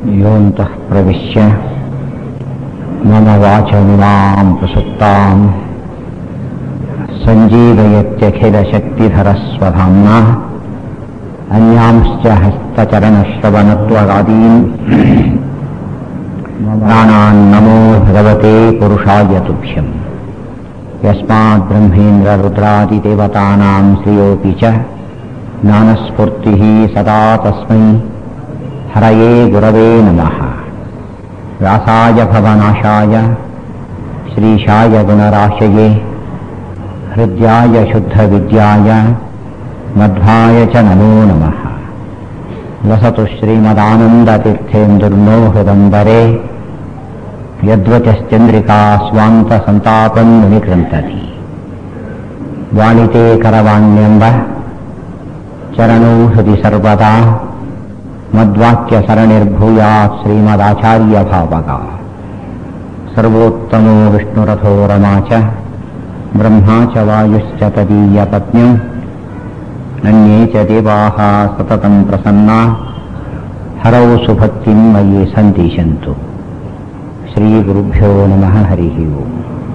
योऽन्तः प्रविश्य मम वाचमिमां प्रसुप्तां सञ्जीवयत्यखिलशक्तिधरस्वधाम्ना अन्यांश्च हस्तचरणश्रवणत्वगादीन् प्राणान् नमो भगवते पुरुषाय तुभ्यम् यस्मात् ब्रह्मेन्द्ररुद्रादिदेवतानां श्रियोऽपि च ज्ञानस्फूर्तिः सदा तस्मै हरये गुरवे नमः। व्यासाय भवनाशाय श्रीशाय गुणराशये हृद्याय शुद्धविद्याय मध्वाय च नमो नमः। वसतु श्रीमदानन्दतीर्थेन्दुर्नो हृदम्बरे यद्वचश्चन्द्रिका स्वान्तसन्तापं मुनिकृन्तति वाणिते करवाण्यम्ब चरणौ हृदि सर्वदा मद्वाक्यसरणिर्भूयात् श्रीमदाचार्यभावगा। सर्वोत्तमो विष्णुरथो रमा च ब्रह्मा च वायुश्च तदीयपत्न्यम् अन्ये च देवाः सततं प्रसन्ना हरौ सुभक्तिं मयि सन्तिषन्तु। श्रीगुरुभ्यो नमः। हरिः ओम्।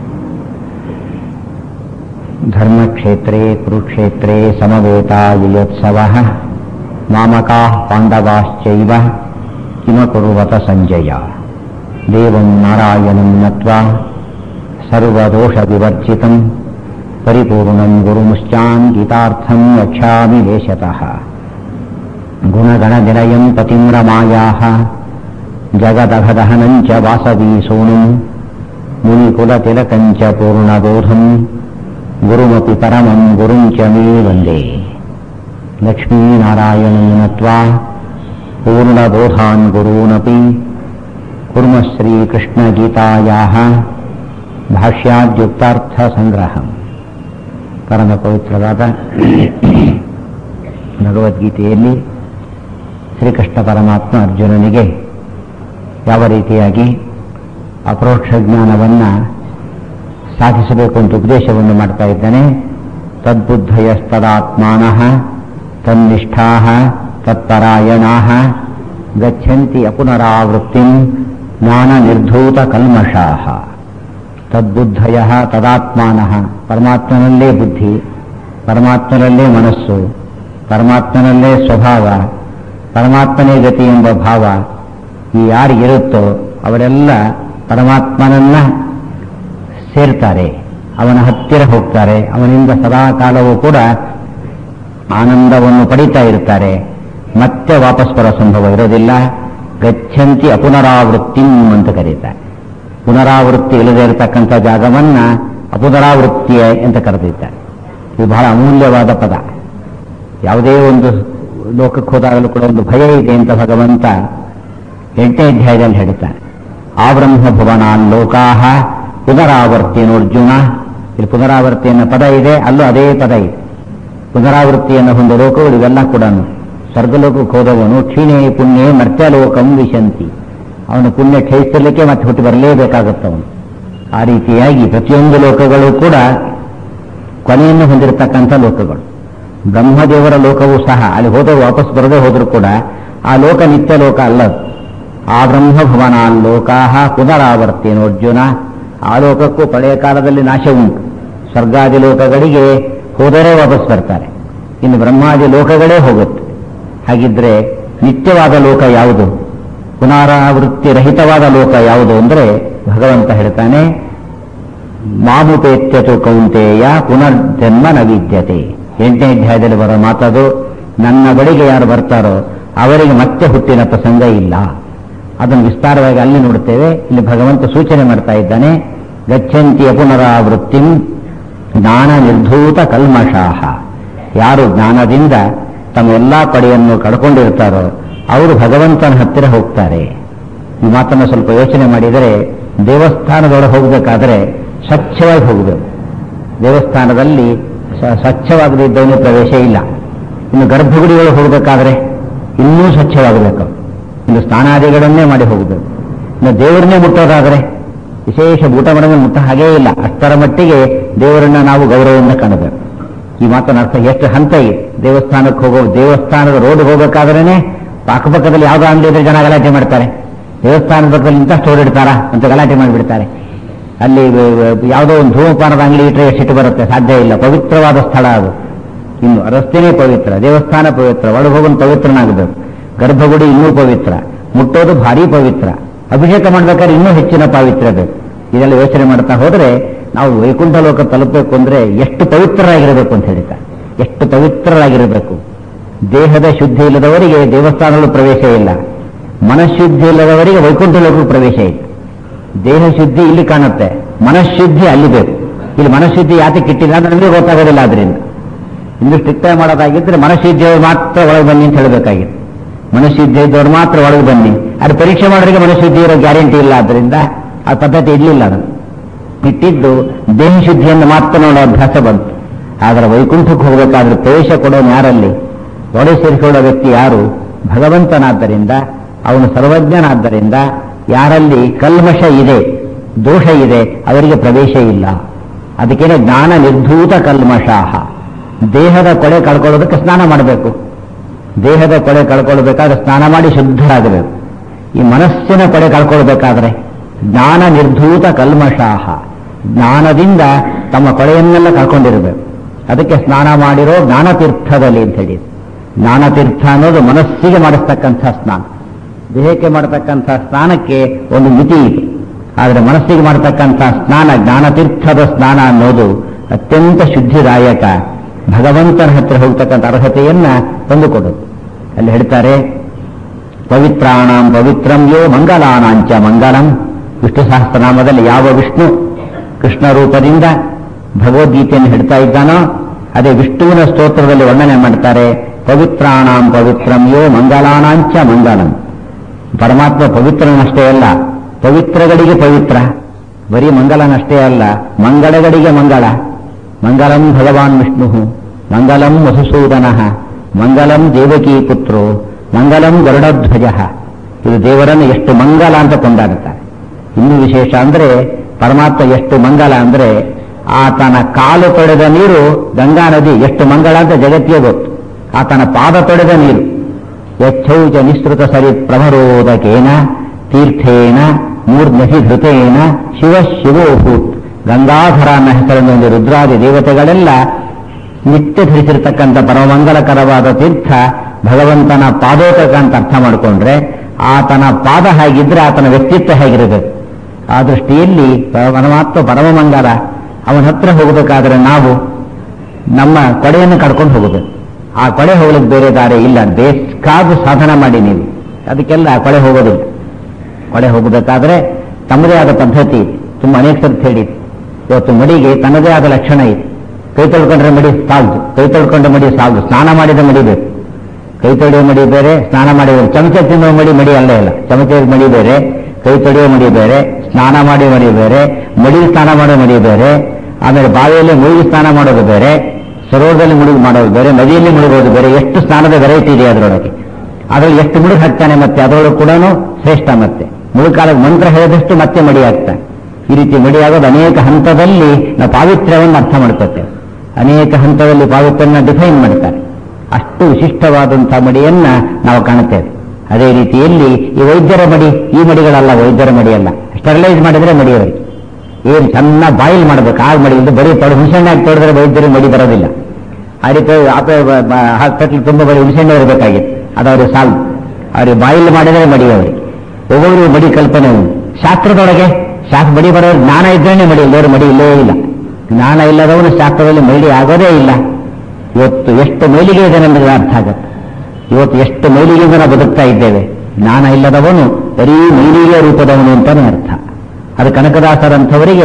धर्मक्षेत्रे कुरुक्षेत्रे समवेतायुयोत्सवः मामकाः पाण्डवाश्चैव किमकुर्वत सञ्जय। देवं नारायणं नत्वा सर्वदोषविवर्जितं परिपूर्णं गुरुमुश्चान् गीतार्थं वक्ष्यामि देशतः। गुणगणनिलयं पतिं रमायाः जगदघदहनं च वासवीसूनुं मुनिकुलतिलकं च पूर्णबोधं गुरुमपि परमं गुरुं च मे वन्दे। लक्ष्मीनारायणं नत्वा पूर्णबोधान् गुरूनपि कुर्मः श्रीकृष्णगीतायाः ಭಾಷ್ಯಾದ್ಯುಕ್ತಾರ್ಥಸಂಗ್ರಹಂ. ಪರಮ ಪವಿತ್ರವಾದ ಭಗವದ್ಗೀತೆಯಲ್ಲಿ ಶ್ರೀಕೃಷ್ಣ ಪರಮಾತ್ಮ ಅರ್ಜುನನಿಗೆ ಯಾವ ರೀತಿಯಾಗಿ ಅಪರೋಕ್ಷ ಜ್ಞಾನವನ್ನು ಸಾಧಿಸಬೇಕು ಅಂತ ಉಪದೇಶವನ್ನು ಮಾಡ್ತಾ ಇದ್ದಾನೆ. ತದ್ಬುದ್ಧಯಸ್ತದಾತ್ಮಾನಃ ತನ್ನಿಷ್ಠಾಃ ತತ್ಪರಾಯಣಾಃ ಗಚ್ಚಂತಿ ಅಪುನರಾವೃತ್ತಿಂ ಜ್ಞಾನ ನಿರ್ಧೂತ ಕಲ್ಮಷಾಃ. ತದ್ಬುದ್ಧಯ ತದಾತ್ಮಾನಃ, ಪರಮಾತ್ಮನಲ್ಲೇ ಬುದ್ಧಿ, ಪರಮಾತ್ಮನಲ್ಲೇ ಮನಸ್ಸು, ಪರಮಾತ್ಮನಲ್ಲೇ ಸ್ವಭಾವ, ಪರಮಾತ್ಮನೇ ಗತಿ ಎಂಬ ಭಾವ ಈ ಯಾರಿಗಿರುತ್ತೋ ಅವರೆಲ್ಲ ಪರಮಾತ್ಮನನ್ನ ಸೇರ್ತಾರೆ, ಅವನ ಹತ್ತಿರ ಹೋಗ್ತಾರೆ, ಅವನಿಂದ ಸದಾ ಕಾಲವೂ ಕೂಡ ಆನಂದವನ್ನು ಪಡೀತಾ ಇರ್ತಾರೆ. ಮತ್ತೆ ವಾಪಸ್ ಬರೋ ಸಂಭವ ಇರೋದಿಲ್ಲ. ಗಚ್ಚಂತಿ ಅಪುನರಾವೃತ್ತಿ ಅಂತ ಕರೀತಾರೆ. ಪುನರಾವೃತ್ತಿ ಇಲ್ಲದೆ ಇರತಕ್ಕಂಥ ಜಾಗವನ್ನ ಅಪುನರಾವೃತ್ತಿ ಅಂತ ಕರೆದಿದ್ದಾರೆ. ಇದು ಬಹಳ ಅಮೂಲ್ಯವಾದ ಪದ. ಯಾವುದೇ ಒಂದು ಲೋಕಕ್ಕೆ ಹೋದಾಗಲೂ ಕೂಡ ಒಂದು ಭಯ ಇದೆ ಅಂತ ಭಗವಂತ 8ನೇ ಅಧ್ಯಾಯದಲ್ಲಿ ಹೇಳ್ತಾನೆ. ಆ ಬ್ರಹ್ಮ ಭುವನಾನ್ ಲೋಕಾಹ ಪುನರಾವರ್ತಿನೋರ್ಜುನ. ಇಲ್ಲಿ ಪುನರಾವರ್ತಿ ಅನ್ನೋ ಪದ ಇದೆ, ಅಲ್ಲೂ ಅದೇ ಪದ ಇದೆ. ಪುನರಾವೃತ್ತಿಯನ್ನು ಹೊಂದ ಲೋಕಗಳು ಇವೆಲ್ಲ ಕೂಡ ಸ್ವರ್ಗಲೋಕಕ್ಕೆ ಹೋದವನು ಕ್ಷೀಣೇ ಪುಣ್ಯೇ ಮರ್ತ್ಯಲೋಕಂ ವಿಶಂತಿ. ಅವನು ಪುಣ್ಯ ಕ್ಷಯಿಸಲಿಕ್ಕೆ ಮತ್ತೆ ಹುಟ್ಟಿ ಬರಲೇಬೇಕಾಗುತ್ತವನು. ಆ ರೀತಿಯಾಗಿ ಪ್ರತಿಯೊಂದು ಲೋಕಗಳು ಕೂಡ ಕೊನೆಯನ್ನು ಹೊಂದಿರತಕ್ಕಂಥ ಲೋಕಗಳು. ಬ್ರಹ್ಮದೇವರ ಲೋಕವೂ ಸಹ ಅಲ್ಲಿ ಹೋದವರು ವಾಪಸ್ ಬರದೇ ಹೋದರೂ ಕೂಡ ಆ ಲೋಕ ನಿತ್ಯ ಲೋಕ ಅಲ್ಲದು. ಆ ಬ್ರಹ್ಮ ಭುವನಾನ್ ಲೋಕಾಹ ಪುನರಾವರ್ತಿನೋರ್ಜುನ. ಆ ಲೋಕಕ್ಕೂ ಪಳೆಯ ಕಾಲದಲ್ಲಿ ನಾಶ ಉಂಟು. ಸ್ವರ್ಗಾದಿ ಲೋಕಗಳಿಗೆ ಹೋದರೆ ವಾಪಸ್ ಬರ್ತಾರೆ, ಇನ್ನು ಬ್ರಹ್ಮಾದಿ ಲೋಕಗಳೇ ಹೋಗುತ್ತೆ. ಹಾಗಿದ್ರೆ ನಿತ್ಯವಾದ ಲೋಕ ಯಾವುದು, ಪುನರಾವೃತ್ತಿ ರಹಿತವಾದ ಲೋಕ ಯಾವುದು ಅಂದರೆ ಭಗವಂತ ಹೇಳ್ತಾನೆ, ಮಾಮುಪೇತ್ಯತು ಕೌಂತೆಯ ಪುನರ್ಜನ್ಮ ನ ವಿದ್ಯತೆ. 8ನೇ ಅಧ್ಯಾಯದಲ್ಲಿ ಬರೋ ಮಾತದು. ನನ್ನ ಬಳಿಗೆ ಯಾರು ಬರ್ತಾರೋ ಅವರಿಗೆ ಮತ್ತೆ ಹುಟ್ಟಿನ ಪ್ರಸಂಗ ಇಲ್ಲ. ಅದನ್ನು ವಿಸ್ತಾರವಾಗಿ ಅಲ್ಲಿ ನೋಡುತ್ತೇವೆ. ಇಲ್ಲಿ ಭಗವಂತ ಸೂಚನೆ ಮಾಡ್ತಾ ಇದ್ದಾನೆ. ಗಚ್ಚಂತಿಯ ಪುನರಾವೃತ್ತಿಂ ಜ್ಞಾನ ನಿರ್ಧೂತ ಕಲ್ಮಷಾಹ. ಯಾರು ಜ್ಞಾನದಿಂದ ತಮ್ಮ ಎಲ್ಲಾ ಪಡೆಯನ್ನು ಕಳ್ಕೊಂಡಿರ್ತಾರೋ ಅವರು ಭಗವಂತನ ಹತ್ತಿರ ಹೋಗ್ತಾರೆ. ಈ ಮಾತನ್ನು ಸ್ವಲ್ಪ ಯೋಚನೆ ಮಾಡಿದರೆ, ದೇವಸ್ಥಾನದೊಳಗೆ ಹೋಗಬೇಕಾದ್ರೆ ಸ್ವಚ್ಛವಾಗಿ ಹೋಗಬೇಕು. ದೇವಸ್ಥಾನದಲ್ಲಿ ಸ್ವಚ್ಛವಾಗದಿದ್ದವನು ಪ್ರವೇಶ ಇಲ್ಲ. ಇನ್ನು ಗರ್ಭಗುಡಿಗಳು ಹೋಗಬೇಕಾದ್ರೆ ಇನ್ನೂ ಸ್ವಚ್ಛವಾಗಬೇಕು. ಇನ್ನು ಸ್ನಾನಾದಿಗಳನ್ನೇ ಮಾಡಿ ಹೋಗಬೇಕು. ಇನ್ನು ದೇವರನ್ನೇ ಮುಟ್ಟೋದಾದರೆ ವಿಶೇಷ ಊಟ ಮಾಡಿದ್ರೆ ಮುಟ್ಟ ಹಾಗೇ ಇಲ್ಲ. ಅಷ್ಟರ ಮಟ್ಟಿಗೆ ದೇವರನ್ನ ನಾವು ಗೌರವದಿಂದ ಕಾಣಬೇಕು. ಈ ಮಾತನ್ನ ಅರ್ಥ ಎಷ್ಟು ಹಂತ ಇದೆ. ದೇವಸ್ಥಾನಕ್ಕೆ ಹೋಗೋ ದೇವಸ್ಥಾನದ ರೋಡ್ ಹೋಗಬೇಕಾದ್ರೇನೆ ಅಕ್ಕಪಕ್ಕದಲ್ಲಿ ಯಾವ್ದು ಅಂಗಡಿ ಇದ್ರೆ ಜನ ಗಲಾಟೆ ಮಾಡ್ತಾರೆ. ದೇವಸ್ಥಾನದ ಪಕ್ಕದಲ್ಲಿ ಇಂಥ ಸ್ಟೋರ್ ಇಡ್ತಾರಾ ಅಂತ ಗಲಾಟೆ ಮಾಡಿಬಿಡ್ತಾರೆ. ಅಲ್ಲಿ ಯಾವುದೋ ಒಂದು ಧೂಮಪಾನದ ಅಂಗಡಿ ಇಟ್ಟರೆ ಸಿಟ್ಟು ಬರುತ್ತೆ, ಸಾಧ್ಯ ಇಲ್ಲ. ಪವಿತ್ರವಾದ ಸ್ಥಳ ಅದು. ಇನ್ನು ರಸ್ತೆನೇ ಪವಿತ್ರ, ದೇವಸ್ಥಾನ ಪವಿತ್ರ, ಒಳಗೋಗನ್ ಪವಿತ್ರನಾಗಬೇಕು. ಗರ್ಭಗುಡಿ ಇನ್ನೂ ಪವಿತ್ರ, ಮುಟ್ಟೋದು ಭಾರಿ ಪವಿತ್ರ. ಅಭಿಷೇಕ ಮಾಡ್ಬೇಕಾದ್ರೆ ಇನ್ನೂ ಹೆಚ್ಚಿನ ಪಾವಿತ್ರ್ಯ ಬೇಕು. ಇದೆಲ್ಲ ಯೋಚನೆ ಮಾಡ್ತಾ ಹೋದ್ರೆ ನಾವು ವೈಕುಂಠ ಲೋಕ ತಲುಪಬೇಕು ಅಂದ್ರೆ ಎಷ್ಟು ಪವಿತ್ರರಾಗಿರಬೇಕು ಅಂತ ಹೇಳ್ತಾರೆ. ಎಷ್ಟು ಪವಿತ್ರರಾಗಿರಬೇಕು. ದೇಹದ ಶುದ್ಧಿ ಇಲ್ಲದವರಿಗೆ ದೇವಸ್ಥಾನಗಳು ಪ್ರವೇಶ ಇಲ್ಲ, ಮನಃಶುದ್ಧಿ ಇಲ್ಲದವರಿಗೆ ವೈಕುಂಠ ಲೋಕಕ್ಕೆ ಪ್ರವೇಶ ಇಲ್ಲ. ದೇಹ ಶುದ್ಧಿ ಇಲ್ಲಿ ಕಾಣುತ್ತೆ, ಮನಃಶುದ್ಧಿ ಅಲ್ಲಿ ಬೇಕು. ಇಲ್ಲಿ ಮನಃಶುದ್ಧಿ ಯಾತಕ್ಕೆ ಇಟ್ಟಿಲ್ಲ ಅಂತ ನಮಗೆ ಗೊತ್ತಾಗೋದಿಲ್ಲ. ಆದ್ರಿಂದ ಇನ್ನು ಸ್ಟ್ರಿಕ್ಟ್ ಮಾಡೋದಾಗಿದ್ರೆ ಮನಃಶುದ್ಧಿಯವರು ಮಾತ್ರ ಒಳಗೆ ಬನ್ನಿ ಅಂತ ಹೇಳಬೇಕಾಗಿತ್ತು. ಮನಃಶುದ್ಧಿ ಇದ್ದವ್ರು ಮಾತ್ರ ಒಳಗೆ ಬನ್ನಿ. ಅದು ಪರೀಕ್ಷೆ ಮಾಡೋರಿಗೆ ಮನಃಶುದ್ಧಿ ಇರೋ ಗ್ಯಾರಂಟಿ ಇಲ್ಲ. ಆದ್ರಿಂದ ಆ ಪದ್ಧತಿ ಇರಲಿಲ್ಲ. ಅದು ಇಟ್ಟಿದ್ದು ದೇಹ ಶುದ್ಧಿಯನ್ನು ಮಾತ್ರ ನೋಡೋ ಅಭ್ಯಾಸ ಬಂತು. ಆದರೆ ವೈಕುಂಠಕ್ಕೆ ಹೋಗಬೇಕಾದ್ರೆ ಪ್ರವೇಶ ಕೊಡೋನು ಯಾರಲ್ಲಿ? ಒಡೆ ಸೇರಿಕೊಳ್ಳೋ ವ್ಯಕ್ತಿ ಯಾರು? ಭಗವಂತನಾದ್ದರಿಂದ, ಅವನು ಸರ್ವಜ್ಞನಾದ್ದರಿಂದ ಯಾರಲ್ಲಿ ಕಲ್ಮಶ ಇದೆ, ದೋಷ ಇದೆ, ಅವರಿಗೆ ಪ್ರವೇಶ ಇಲ್ಲ. ಅದಕ್ಕೇನೆ ಜ್ಞಾನ ನಿರ್ಧೂತ ಕಲ್ಮಷಾಹ. ದೇಹದ ಕೊಳೆ ಕಳ್ಕೊಳ್ಳೋದಕ್ಕೆ ಸ್ನಾನ ಮಾಡಬೇಕು. ದೇಹದ ಕೊಳೆ ಕಳ್ಕೊಳ್ಬೇಕಾದ್ರೆ ಸ್ನಾನ ಮಾಡಿ ಶುದ್ಧರಾಗಬೇಕು. ಈ ಮನಸ್ಸಿನ ಕೊಳೆ ಕಳ್ಕೊಳ್ಬೇಕಾದ್ರೆ ಜ್ಞಾನ ನಿರ್ಧೂತ ಕಲ್ಮಷಾಹ, ಜ್ಞಾನದಿಂದ ತಮ್ಮ ಕೊಳೆಯನ್ನೆಲ್ಲ ಕಳ್ಕೊಂಡಿರಬೇಕು. ಅದಕ್ಕೆ ಸ್ನಾನ ಮಾಡಿರೋ ಜ್ಞಾನತೀರ್ಥದಲ್ಲಿ ಅಂತ ಹೇಳಿ. ಜ್ಞಾನತೀರ್ಥ ಅನ್ನೋದು ಮನಸ್ಸಿಗೆ ಮಾಡಿಸ್ತಕ್ಕಂಥ ಸ್ನಾನ. ದೇಹಕ್ಕೆ ಮಾಡತಕ್ಕಂಥ ಸ್ನಾನಕ್ಕೆ ಒಂದು ಮಿತಿ ಇದೆ. ಆದರೆ ಮನಸ್ಸಿಗೆ ಮಾಡತಕ್ಕಂಥ ಸ್ನಾನ, ಜ್ಞಾನತೀರ್ಥದ ಸ್ನಾನ ಅನ್ನೋದು ಅತ್ಯಂತ ಶುದ್ಧಿದಾಯಕ, ಭಗವಂತನ ಹತ್ತಿರ ಹೋಗ್ತಕ್ಕಂಥ ಅರ್ಹತೆಯನ್ನ ತಂದುಕೊಡೋದು. ಅಲ್ಲಿ ಹೇಳ್ತಾರೆ, ಪವಿತ್ರಾಣಾಂ ಪವಿತ್ರಂ ಯೋ ಮಂಗಲಾನಾಂಚ ಮಂಗಲಂ. ವಿಷ್ಣು ಸಹಸ್ರನಾಮದಲ್ಲಿ ಯಾವ ವಿಷ್ಣು ಕೃಷ್ಣ ರೂಪದಿಂದ ಭಗವದ್ಗೀತೆಯನ್ನು ಹೇಳ್ತಾ ಇದ್ದಾನೋ ಅದೇ ವಿಷ್ಣುವಿನ ಸ್ತೋತ್ರದಲ್ಲಿ ವರ್ಣನೆ ಮಾಡ್ತಾರೆ. ಪವಿತ್ರಾಣಾಂ ಪವಿತ್ರಂ ಯೋ ಮಂಗಲಾನಾಂಚ ಮಂಗಲಂ. ಪರಮಾತ್ಮ ಪವಿತ್ರನಷ್ಟೇ ಅಲ್ಲ, ಪವಿತ್ರಗಳಿಗೆ ಪವಿತ್ರ. ಬರೀ ಮಂಗಲನಷ್ಟೇ ಅಲ್ಲ, ಮಂಗಳಗಳಿಗೆ ಮಂಗಳ. ಮಂಗಲಂ ಭಗವಾನ್ ವಿಷ್ಣು, ಮಂಗಲಂ ಮಧುಸೂದನ, ಮಂಗಲಂ ದೇವಕೀ ಪುತ್ರೋ, ಮಂಗಲಂ ಗರುಡಧ್ವಜ. ಇದು ದೇವರನ್ನು ಎಷ್ಟು ಮಂಗಲ ಅಂತ ಕೊಂಡಾಡುತ್ತಾರೆ. ಇನ್ನೂ ವಿಶೇಷ ಅಂದ್ರೆ ಪರಮಾತ್ಮ ಎಷ್ಟು ಮಂಗಲ ಅಂದ್ರೆ ಆತನ ಕಾಲು ತೊಳೆದ ನೀರು ಗಂಗಾ ನದಿ ಎಷ್ಟು ಮಂಗಳ ಅಂತ ಜಗತ್ತಿಗೆ ಗೊತ್ತು. ಆತನ ಪಾದ ತೊಳೆದ ನೀರು ಯಚ್ಚೌಚ ನಿಸೃತ ಸರಿ ಪ್ರಭರೋದಕೇನ ತೀರ್ಥೇನ ಮೂರ್ಧಿ ಧೃತೇನ ಶಿವ ಶಿವೋಭೂತ್. ಗಂಗಾಧರ ಅನ್ನೋ ಹೆಸರಿನಲ್ಲಿ ರುದ್ರಾದಿ ದೇವತೆಗಳೆಲ್ಲ ನಿತ್ಯ ಧರಿಸಿರ್ತಕ್ಕಂಥ ಪರಮಂಗಲಕರವಾದ ತೀರ್ಥ ಭಗವಂತನ ಪಾದೋದಕ ಅಂತ ಅರ್ಥ ಮಾಡಿಕೊಂಡ್ರೆ ಆತನ ಪಾದ ಹೇಗಿದ್ರೆ ಆತನ ವ್ಯಕ್ತಿತ್ವ ಹೇಗಿರಬೇಕು. ಆ ದೃಷ್ಟಿಯಲ್ಲಿ ಪರಮಾತ್ಮ ಪರಮಮಂಗಲ. ಅವನ ಹತ್ರ ಹೋಗಬೇಕಾದ್ರೆ ನಾವು ನಮ್ಮ ಕೊಡೆಯನ್ನು ಕಡ್ಕೊಂಡು ಹೋಗಬೇಕು. ಆ ಕೊಡೆ ಹೋಗ್ಲಿಕ್ಕೆ ಬೇರೆ ದಾರಿ ಇಲ್ಲ. ಬೇಕಾದ ಸಾಧನ ಮಾಡಿ ನೀವು, ಅದಕ್ಕೆಲ್ಲ ಕೊಡೆ ಹೋಗೋದಿಲ್ಲ. ಕೊಡೆ ಹೋಗಬೇಕಾದ್ರೆ ತಮ್ಮದೇ ಆದ ಪದ್ಧತಿ ತುಂಬ ಅನೇಕ ಸರ್ತಿ ಹೇಳಿ. ಇವತ್ತು ಮಡಿಗೆ ತನ್ನದೇ ಆದ ಲಕ್ಷಣ ಇದೆ. ಕೈ ತೊಳ್ಕೊಂಡ್ರೆ ಮಡಿ ಸಾಲದು, ಕೈ ತೊಳ್ಕೊಂಡ್ರೆ ಮಡಿ ಸಾಲದು, ಸ್ನಾನ ಮಾಡಿದ ಮಡಿ ಬೇಕು. ಕೈ ತೊಳೆಯೋ ಮಡಿ ಬೇರೆ, ಸ್ನಾನ ಮಾಡಿದ ಚಮಚ ತಿನ್ನೋ ಮಡಿ ಅಲ್ಲೇ ಇಲ್ಲ. ಚಮಚ ಮಡಿ ಬೇರೆ, ಕೈ ತೊಳೆಯೋ ಮಡಿ ಬೇರೆ, ಸ್ನಾನ ಮಾಡಿ ಮಡಿ ಬೇರೆ, ಮಡಿ ಸ್ನಾನ ಮಾಡೋ ಮಡಿ ಬೇರೆ, ಆಮೇಲೆ ಬಾವಿಯಲ್ಲಿ ಮುಳುಗಿ ಸ್ನಾನ ಮಾಡೋದು ಬೇರೆ, ಸರೋವರದಲ್ಲಿ ಮುಳುಗಿ ಮಾಡೋದು ಬೇರೆ, ನದಿಯಲ್ಲಿ ಮುಳುಗೋದು ಬೇರೆ. ಎಷ್ಟು ಸ್ನಾನದ ವೆರೈಟಿ ಇದೆ ಅದರೊಳಗೆ. ಅದರಲ್ಲಿ ಎಷ್ಟು ಮುಳುಗು ಹಾಕ್ತಾನೆ ಮತ್ತೆ ಅದರೊಳಗೆ ಕೂಡ ಶ್ರೇಷ್ಠ. ಮತ್ತೆ ಮುಳುಕಾಲದ ಮಂತ್ರ ಹೇಳಿದಷ್ಟು ಮತ್ತೆ ಮಡಿ ಆಗ್ತಾನೆ. ಈ ರೀತಿ ಮಡಿಯಾಗೋದು ಅನೇಕ ಹಂತದಲ್ಲಿ ನಾವು ಪಾವಿತ್ರ್ಯವನ್ನು ಅರ್ಥ ಮಾಡ್ಕೊತೇವೆ. ಅನೇಕ ಹಂತದಲ್ಲಿ ಪಾವಿತ್ರ್ಯನ ಡಿಫೈನ್ ಮಾಡ್ತಾರೆ. ಅಷ್ಟು ವಿಶಿಷ್ಟವಾದಂತಹ ಮಡಿಯನ್ನ ನಾವು ಕಾಣುತ್ತೇವೆ. ಅದೇ ರೀತಿಯಲ್ಲಿ ಈ ವೈದ್ಯರ ಮಡಿ, ಈ ಮಡಿಗಳಲ್ಲ, ವೈದ್ಯರ ಮಡಿಯಲ್ಲ. ಸ್ಟೆರಿಲೈಸ್ ಮಾಡಿದ್ರೆ ಮಡಿಯವರಿಗೆ ಏನು ಚೆನ್ನಾಗಿ ಬಾಯಿಲ್ ಮಾಡಬೇಕು. ಆ ಮಡಿ ಇದು ಬರೀ ಹುಣಸೆಣ್ಣೆ ತೊಡೆದ್ರೆ ವೈದ್ಯರು ಮಡಿ ಬರೋದಿಲ್ಲ. ಆ ರೀತಿ ಹಾಸ್ಪಿಟಲ್ ತುಂಬ ಬರೀ ಹುಣಸೆಣ್ಣೆ ಇರಬೇಕಾಗಿತ್ತು, ಅದು ಅವ್ರಿಗೆ ಸಾಲ್ವ್. ಅವ್ರಿಗೆ ಬಾಯಿಲ್ ಮಾಡಿದರೆ ಮಡಿಯವರಿಗೆ. ಒಬ್ಬೊಬ್ಬರಿಗೆ ಮಡಿ ಕಲ್ಪನೆ ಉಂಟು. ಶಾಸ್ತ್ರದೊಳಗೆ ಮಡಿ ಬರೋರು ಜ್ಞಾನ ಇದ್ರೇನೆ ಮಡಿ, ಇಲ್ಲವರು ಮಡಿ ಇಲ್ಲೇ ಇಲ್ಲ. ಜ್ಞಾನ ಇಲ್ಲದವನು ಶಾಸ್ತ್ರದಲ್ಲಿ ಮೈಲಿ ಆಗೋದೇ ಇಲ್ಲ. ಇವತ್ತು ಎಷ್ಟು ಮೈಲಿಗೆ ಇದೆ ನಮಗೆ ಅರ್ಥ ಆಗುತ್ತೆ. ಇವತ್ತು ಎಷ್ಟು ಮೈಲಿಗೆಯಿಂದ ನಾವು ಬದುಕ್ತಾ ಇದ್ದೇವೆ. ಜ್ಞಾನ ಇಲ್ಲದವನು ಬರೀ ಮೈಲಿಗೆ ರೂಪದವನು ಅಂತಾನೆ ಅರ್ಥ. ಅದು ಕನಕದಾಸರಂಥವರಿಗೆ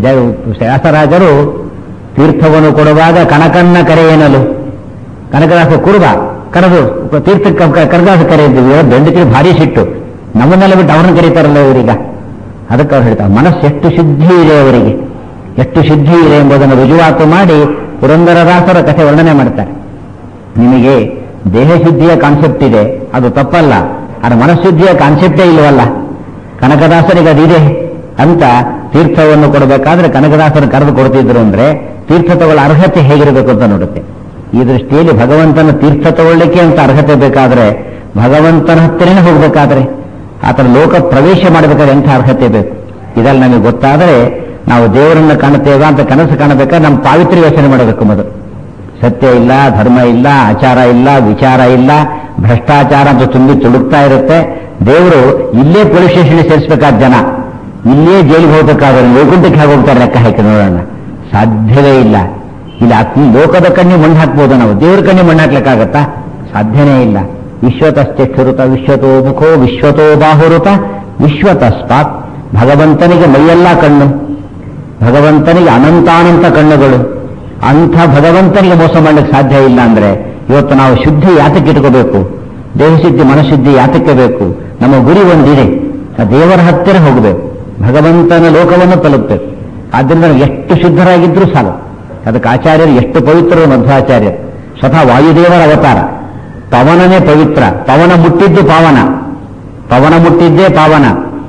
ವ್ಯಾಸರಾಜರು ತೀರ್ಥವನ್ನು ಕೊಡುವಾಗ ಕನಕನ್ನ ಕರೆಯೇನಲು, ಕನಕದಾಸ ಕುರುಬ ಕರೆದು ತೀರ್ಥಕ್ಕೆ ಕನಕದಾಸ ಕರೆಯಿದ್ದೀವಿ. ಬೆಂಡಕ್ಕೆ ಭಾರಿ ಸಿಟ್ಟು, ನಮ್ಮನ್ನೆಲ್ಲ ಬಿಟ್ಟು ಅವ್ರನ್ನ ಕರೀತಾರಲ್ಲ ಇವರೀಗ. ಅದಕ್ಕೆ ಅವ್ರು ಹೇಳ್ತಾರೆ ಮನಸ್ಸು ಎಷ್ಟು ಶುದ್ಧಿ ಇದೆ ಅವರಿಗೆ, ಎಷ್ಟು ಶುದ್ಧಿ ಇದೆ ಎಂಬುದನ್ನು ರುಜುವಾತು ಮಾಡಿ ಪುರಂದರದಾಸರ ಕಥೆ ವರ್ಣನೆ ಮಾಡ್ತಾರೆ. ನಿಮಗೆ ದೇಹ ಶುದ್ಧಿಯ ಕಾನ್ಸೆಪ್ಟ್ ಇದೆ, ಅದು ತಪ್ಪಲ್ಲ. ಆದರೆ ಮನಃಶುದ್ಧಿಯ ಕಾನ್ಸೆಪ್ಟೇ ಇಲ್ಲವಲ್ಲ. ಕನಕದಾಸರಿಗೆ ಅದಿದೆ ಅಂತ ತೀರ್ಥವನ್ನು ಕೊಡಬೇಕಾದ್ರೆ ಕನಕದಾಸರು ಕರೆದು ಕೊಡ್ತಿದ್ರು ಅಂದ್ರೆ ತೀರ್ಥ ತಗೊಳ್ಳ ಅರ್ಹತೆ ಹೇಗಿರಬೇಕು ಅಂತ ನೋಡುತ್ತೆ. ಈ ದೃಷ್ಟಿಯಲ್ಲಿ ಭಗವಂತನ ತೀರ್ಥ ತಗೊಳ್ಳಿಕ್ಕೆ ಅಂತ ಅರ್ಹತೆ ಬೇಕಾದ್ರೆ ಭಗವಂತನ ಹತ್ತಿರನೇ ಹೋಗ್ಬೇಕಾದ್ರೆ ಆತನ ಲೋಕ ಪ್ರವೇಶ ಮಾಡಬೇಕಾದ್ರೆ ಎಂಥ ಅರ್ಹತೆ ಬೇಕು. ಇದೆಲ್ಲ ನಮಗೆ ಗೊತ್ತಾದರೆ ನಾವು ದೇವರನ್ನು ಕಾಣುತ್ತೇವೆ ಅಂತ ಕನಸು ಕಾಣಬೇಕಾದ್ರೆ ನಮ್ಮ ಪಾವಿತ್ರ್ಯ ಯೋಚನೆ ಮಾಡಬೇಕು. ಮೊದಲು ಸತ್ಯ ಇಲ್ಲ, ಧರ್ಮ ಇಲ್ಲ, ಆಚಾರ ಇಲ್ಲ, ವಿಚಾರ ಇಲ್ಲ, ಭ್ರಷ್ಟಾಚಾರ ಅಂತ ತುಂಬಿ ತುಡುಕ್ತಾ ಇರುತ್ತೆ. ದೇವರು ಇಲ್ಲೇ ಪೊಲೀಸ್ ಸ್ಟೇಷನ್ ಸೇರಿಸಬೇಕಾದ ಜನ ಇಲ್ಲೇ ಜೈಲಿಗೆ ಹೋಗ್ಬೇಕಾದ್ರೆ ವೈಕುಂಠಕ್ಕೆ ಹೇಗೆ ಹೋಗ್ತಾರೆ ಲೆಕ್ಕ ಹಾಕಿ ನೋಡೋಣ. ಸಾಧ್ಯವೇ ಇಲ್ಲ. ಇಲ್ಲ ಲೋಕದ ಕಣ್ಣಿ ಮಣ್ಣು ಹಾಕ್ಬೋದು, ನಾವು ದೇವ್ರ ಕಣ್ಣಿ ಮಣ್ಣು ಹಾಕ್ಲಿಕ್ಕಾಗತ್ತಾ? ಸಾಧ್ಯನೇ ಇಲ್ಲ. ವಿಶ್ವತಶ್ಚಕ್ಷುರುತ ವಿಶ್ವತೋ ಮುಖೋ ವಿಶ್ವತೋ ಬಾಹುರುತ ವಿಶ್ವತಸ್ಪಾತ್. ಭಗವಂತನಿಗೆ ಮೈಯೆಲ್ಲ ಕಣ್ಣು, ಭಗವಂತನಿಗೆ ಅನಂತಾನಂತ ಕಣ್ಣುಗಳು. ಅಂಥ ಭಗವಂತನಿಗೆ ಮೋಸ ಮಾಡಲಿಕ್ಕೆ ಸಾಧ್ಯ ಇಲ್ಲ ಅಂದ್ರೆ ಇವತ್ತು ನಾವು ಶುದ್ಧಿ ಯಾತಕ್ಕೆ ಇಟ್ಕೋಬೇಕು? ದೇಹಶುದ್ಧಿ ಮನಶುದ್ಧಿ ಯಾತಕ್ಕೆ ಬೇಕು? ನಮ್ಮ ಗುರಿ ಒಂದಿದೆ, ದೇವರ ಹತ್ತಿರ ಹೋಗಬೇಕು, ಭಗವಂತನ ಲೋಕವನ್ನು ತಲುಪಬೇಕು. ಆದ್ದರಿಂದ ನಾವು ಎಷ್ಟು ಶುದ್ಧರಾಗಿದ್ರೂ ಸಾಲು. ಅದಕ್ಕೆ ಆಚಾರ್ಯರು ಎಷ್ಟು ಪವಿತ್ರರು. ಮಧ್ವಾಚಾರ್ಯರು ಸ್ವತಃ ವಾಯುದೇವರ ಅವತಾರ. ಪವನನೇ ಪವಿತ್ರ, ಪವನ ಮುಟ್ಟಿದ್ದು ಪಾವನ, ಪವನ ಮುಟ್ಟಿದ್ದೇ ಪಾವನ.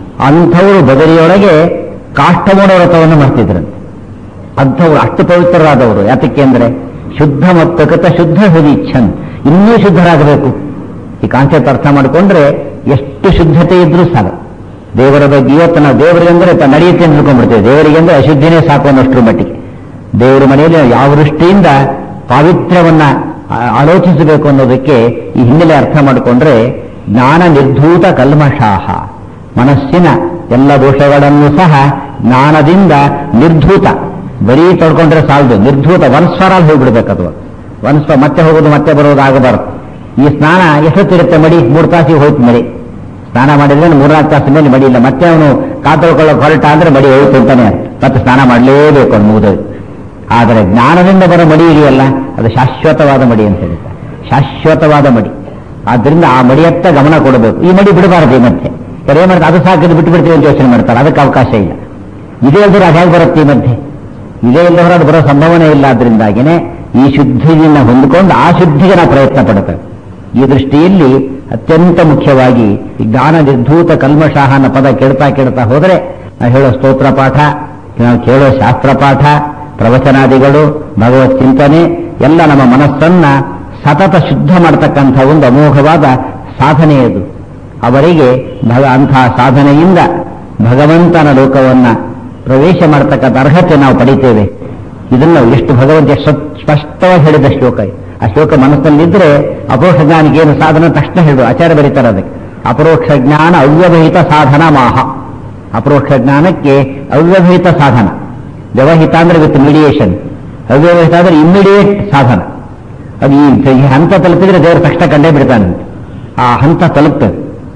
ಅಂಥವರು ಬದರಿಯೊಳಗೆ ಕಾಷ್ಟಮೋಡ ವ್ರತವನ್ನು ಮಾಡ್ತಿದ್ರಂತೆ. ಅಂಥವ್ರು ಅಷ್ಟು ಪವಿತ್ರರಾದವರು. ಯಾತಕ್ಕೆ ಅಂದರೆ ಶುದ್ಧ ಮತ್ತು ಕೃತ ಶುದ್ಧ ಹುದಿಚ್ಛನ್, ಇನ್ನೂ ಶುದ್ಧರಾಗಬೇಕು. ಈ ಕಾನ್ಸೆಪ್ಟ್ ಅರ್ಥ ಮಾಡಿಕೊಂಡ್ರೆ ಎಷ್ಟು ಶುದ್ಧತೆ ಇದ್ರೂ ಸಾಲು. ದೇವರ ಬಗ್ಗೆ ಇವತ್ತು ನಾವು ದೇವರಿಗೆ ಅಂದರೆ ನಡೆಯುತ್ತೆ ಅಂತ ತಿಳ್ಕೊಂಡ್ಬಿಡ್ತೇವೆ. ದೇವರಿಗೆ ಅಂದರೆ ಅಶುದ್ಧಿನೇ ಸಾಕು ಅನ್ನೋಷ್ಟರ ಮಟ್ಟಿಗೆ. ದೇವರ ಮನೆಯಲ್ಲಿ ಯಾವ ದೃಷ್ಟಿಯಿಂದ ಪಾವಿತ್ರ್ಯವನ್ನ ಆಲೋಚಿಸಬೇಕು ಅನ್ನೋದಕ್ಕೆ ಈ ಹಿನ್ನೆಲೆ ಅರ್ಥ ಮಾಡಿಕೊಂಡ್ರೆ ಜ್ಞಾನ ನಿರ್ಧೂತ ಕಲ್ಮಷಾಹ, ಮನಸ್ಸಿನ ಎಲ್ಲ ದೋಷಗಳನ್ನು ಸಹ ಜ್ಞಾನದಿಂದ ನಿರ್ಧೂತ. ಬರೀ ತೊಳ್ಕೊಂಡ್ರೆ ಸಾಲದು, ನಿರ್ಧೂತ ಒನ್ಸ್ವರಾಲ್ ಹೋಗ್ಬಿಡ್ಬೇಕು. ಅದು ಒನ್ಸ್ವ ಮತ್ತೆ ಹೋಗೋದು ಮತ್ತೆ ಬರೋದು ಆಗಬಾರದು. ಈ ಸ್ನಾನ ಎಷ್ಟೊತ್ತಿರುತ್ತೆ? ಮಡಿ 3 ತಾಸಿಗೆ ಹೋಯ್ತು ಮಡಿ. ಸ್ನಾನ ಮಾಡಿದ್ರೆ 3-4 ತಾಸು ಮೇಲೆ ಮಡಿ ಇಲ್ಲ. ಮತ್ತೆ ಅವನು ಕಾತೊಳ್ಕೊಳ್ಳೋಕೆ ಹೊರಟ ಅಂದ್ರೆ ಮಡಿ ಹೋಯ್ತು ಅಂತಾನೆ ಮತ್ತೆ ಸ್ನಾನ ಮಾಡಲೇಬೇಕು ಅವನು ಮುಗಿದೋಯ್ತು. ಆದರೆ ಜ್ಞಾನದಿಂದ ಬರೋ ಮಡಿ ಇದೆಯಲ್ಲ, ಅದು ಶಾಶ್ವತವಾದ ಮಡಿ ಅಂತ ಹೇಳ್ತಾರೆ. ಶಾಶ್ವತವಾದ ಮಡಿ. ಆದ್ದರಿಂದ ಆ ಮಡಿಯತ್ತ ಗಮನ ಕೊಡಬೇಕು. ಈ ಮಡಿ ಬಿಡಬಾರದು. ಈ ಮಧ್ಯೆ ಏನ್ ಮಾಡ್ತಾರೆ? ಅದು ಸಾಕಿದ್ದು ಬಿಟ್ಟು ಬಿಡ್ತೀವಿ ಅಂತ ಯೋಚನೆ ಮಾಡ್ತಾರೆ. ಅದಕ್ಕೆ ಅವಕಾಶ ಇಲ್ಲ. ಇದೇ ಇಲ್ಲದ್ರೆ ಅದು ಹೇಗೆ ಬರುತ್ತೆ? ಈ ಮಧ್ಯೆ ಇದೇ ಇಲ್ಲದ್ರೆ ಅದು ಬರೋ ಸಂಭವನೆ ಇಲ್ಲ. ಆದ್ರಿಂದಾಗಿನೇ ಈ ಶುದ್ಧಿಯನ್ನು ಹೊಂದಿಕೊಂಡು ಆ ಶುದ್ಧಿಗೆ ನಾವು ಪ್ರಯತ್ನ ಪಡ್ತೇವೆ. ಈ ದೃಷ್ಟಿಯಲ್ಲಿ ಅತ್ಯಂತ ಮುಖ್ಯವಾಗಿ ಈ ಜ್ಞಾನ ನಿರ್ಧೂತ ಕಲ್ಮಷಾಹ ಅನ್ನೋ ಪದ ಕೇಳ್ತಾ ಹೋದರೆ ನಾವು ಹೇಳೋ ಸ್ತೋತ್ರ ಪಾಠ, ನಾವು ಕೇಳೋ ಶಾಸ್ತ್ರ ಪಾಠ, ಪ್ರವಚನಾದಿಗಳು, ಭಗವತ್ ಚಿಂತನೆ ಎಲ್ಲ ನಮ್ಮ ಮನಸ್ಸನ್ನ ಸತತ ಶುದ್ಧ ಮಾಡತಕ್ಕಂಥ ಒಂದು ಅಮೋಘವಾದ ಸಾಧನೆ ಇದು. ಅವರಿಗೆ ಅಂತಹ ಸಾಧನೆಯಿಂದ ಭಗವಂತನ ಲೋಕವನ್ನ ಪ್ರವೇಶ ಮಾಡತಕ್ಕಂಥ ಅರ್ಹತೆ ನಾವು ಪಡಿತೇವೆ. ಇದನ್ನು ಎಷ್ಟು ಭಗವಂತ ಸ್ಪಷ್ಟವಾಗಿ ಹೇಳಿದ ಶ್ಲೋಕ. ಆ ಶ್ಲೋಕ ಮನಸ್ಸಲ್ಲಿದ್ದರೆ ಅಪರೋಕ್ಷ ಜ್ಞಾನಿಗೆ ಏನು ಸಾಧನ ತಕ್ಷಣ ಹೇಳು. ಆಚಾರ್ಯ ಬರೀತಾರೆ ಅದಕ್ಕೆ ಅಪರೋಕ್ಷ ಜ್ಞಾನ ಅವ್ಯವಹಿತ ಸಾಧನ ಮಾಹ. ಅಪರೋಕ್ಷ ಜ್ಞಾನಕ್ಕೆ ಅವ್ಯವಹಿತ ಸಾಧನ. ವ್ಯವಹಿತ ಅಂದ್ರೆ ವಿತ್ ಮೀಡಿಯೇಷನ್, ಅವ್ಯವಹಿತ ಅಂದ್ರೆ ಇಮ್ಮಿಡಿಯೇಟ್ ಸಾಧನ. ಅದು ಈ ಹಂತ ತಲುಪಿದ್ರೆ ದೇವರು ತಕ್ಷಣ ಕಂಡೇ ಬಿಡ್ತಾನೆ. ಆ ಹಂತ ತಲುಪ್ತದೆ.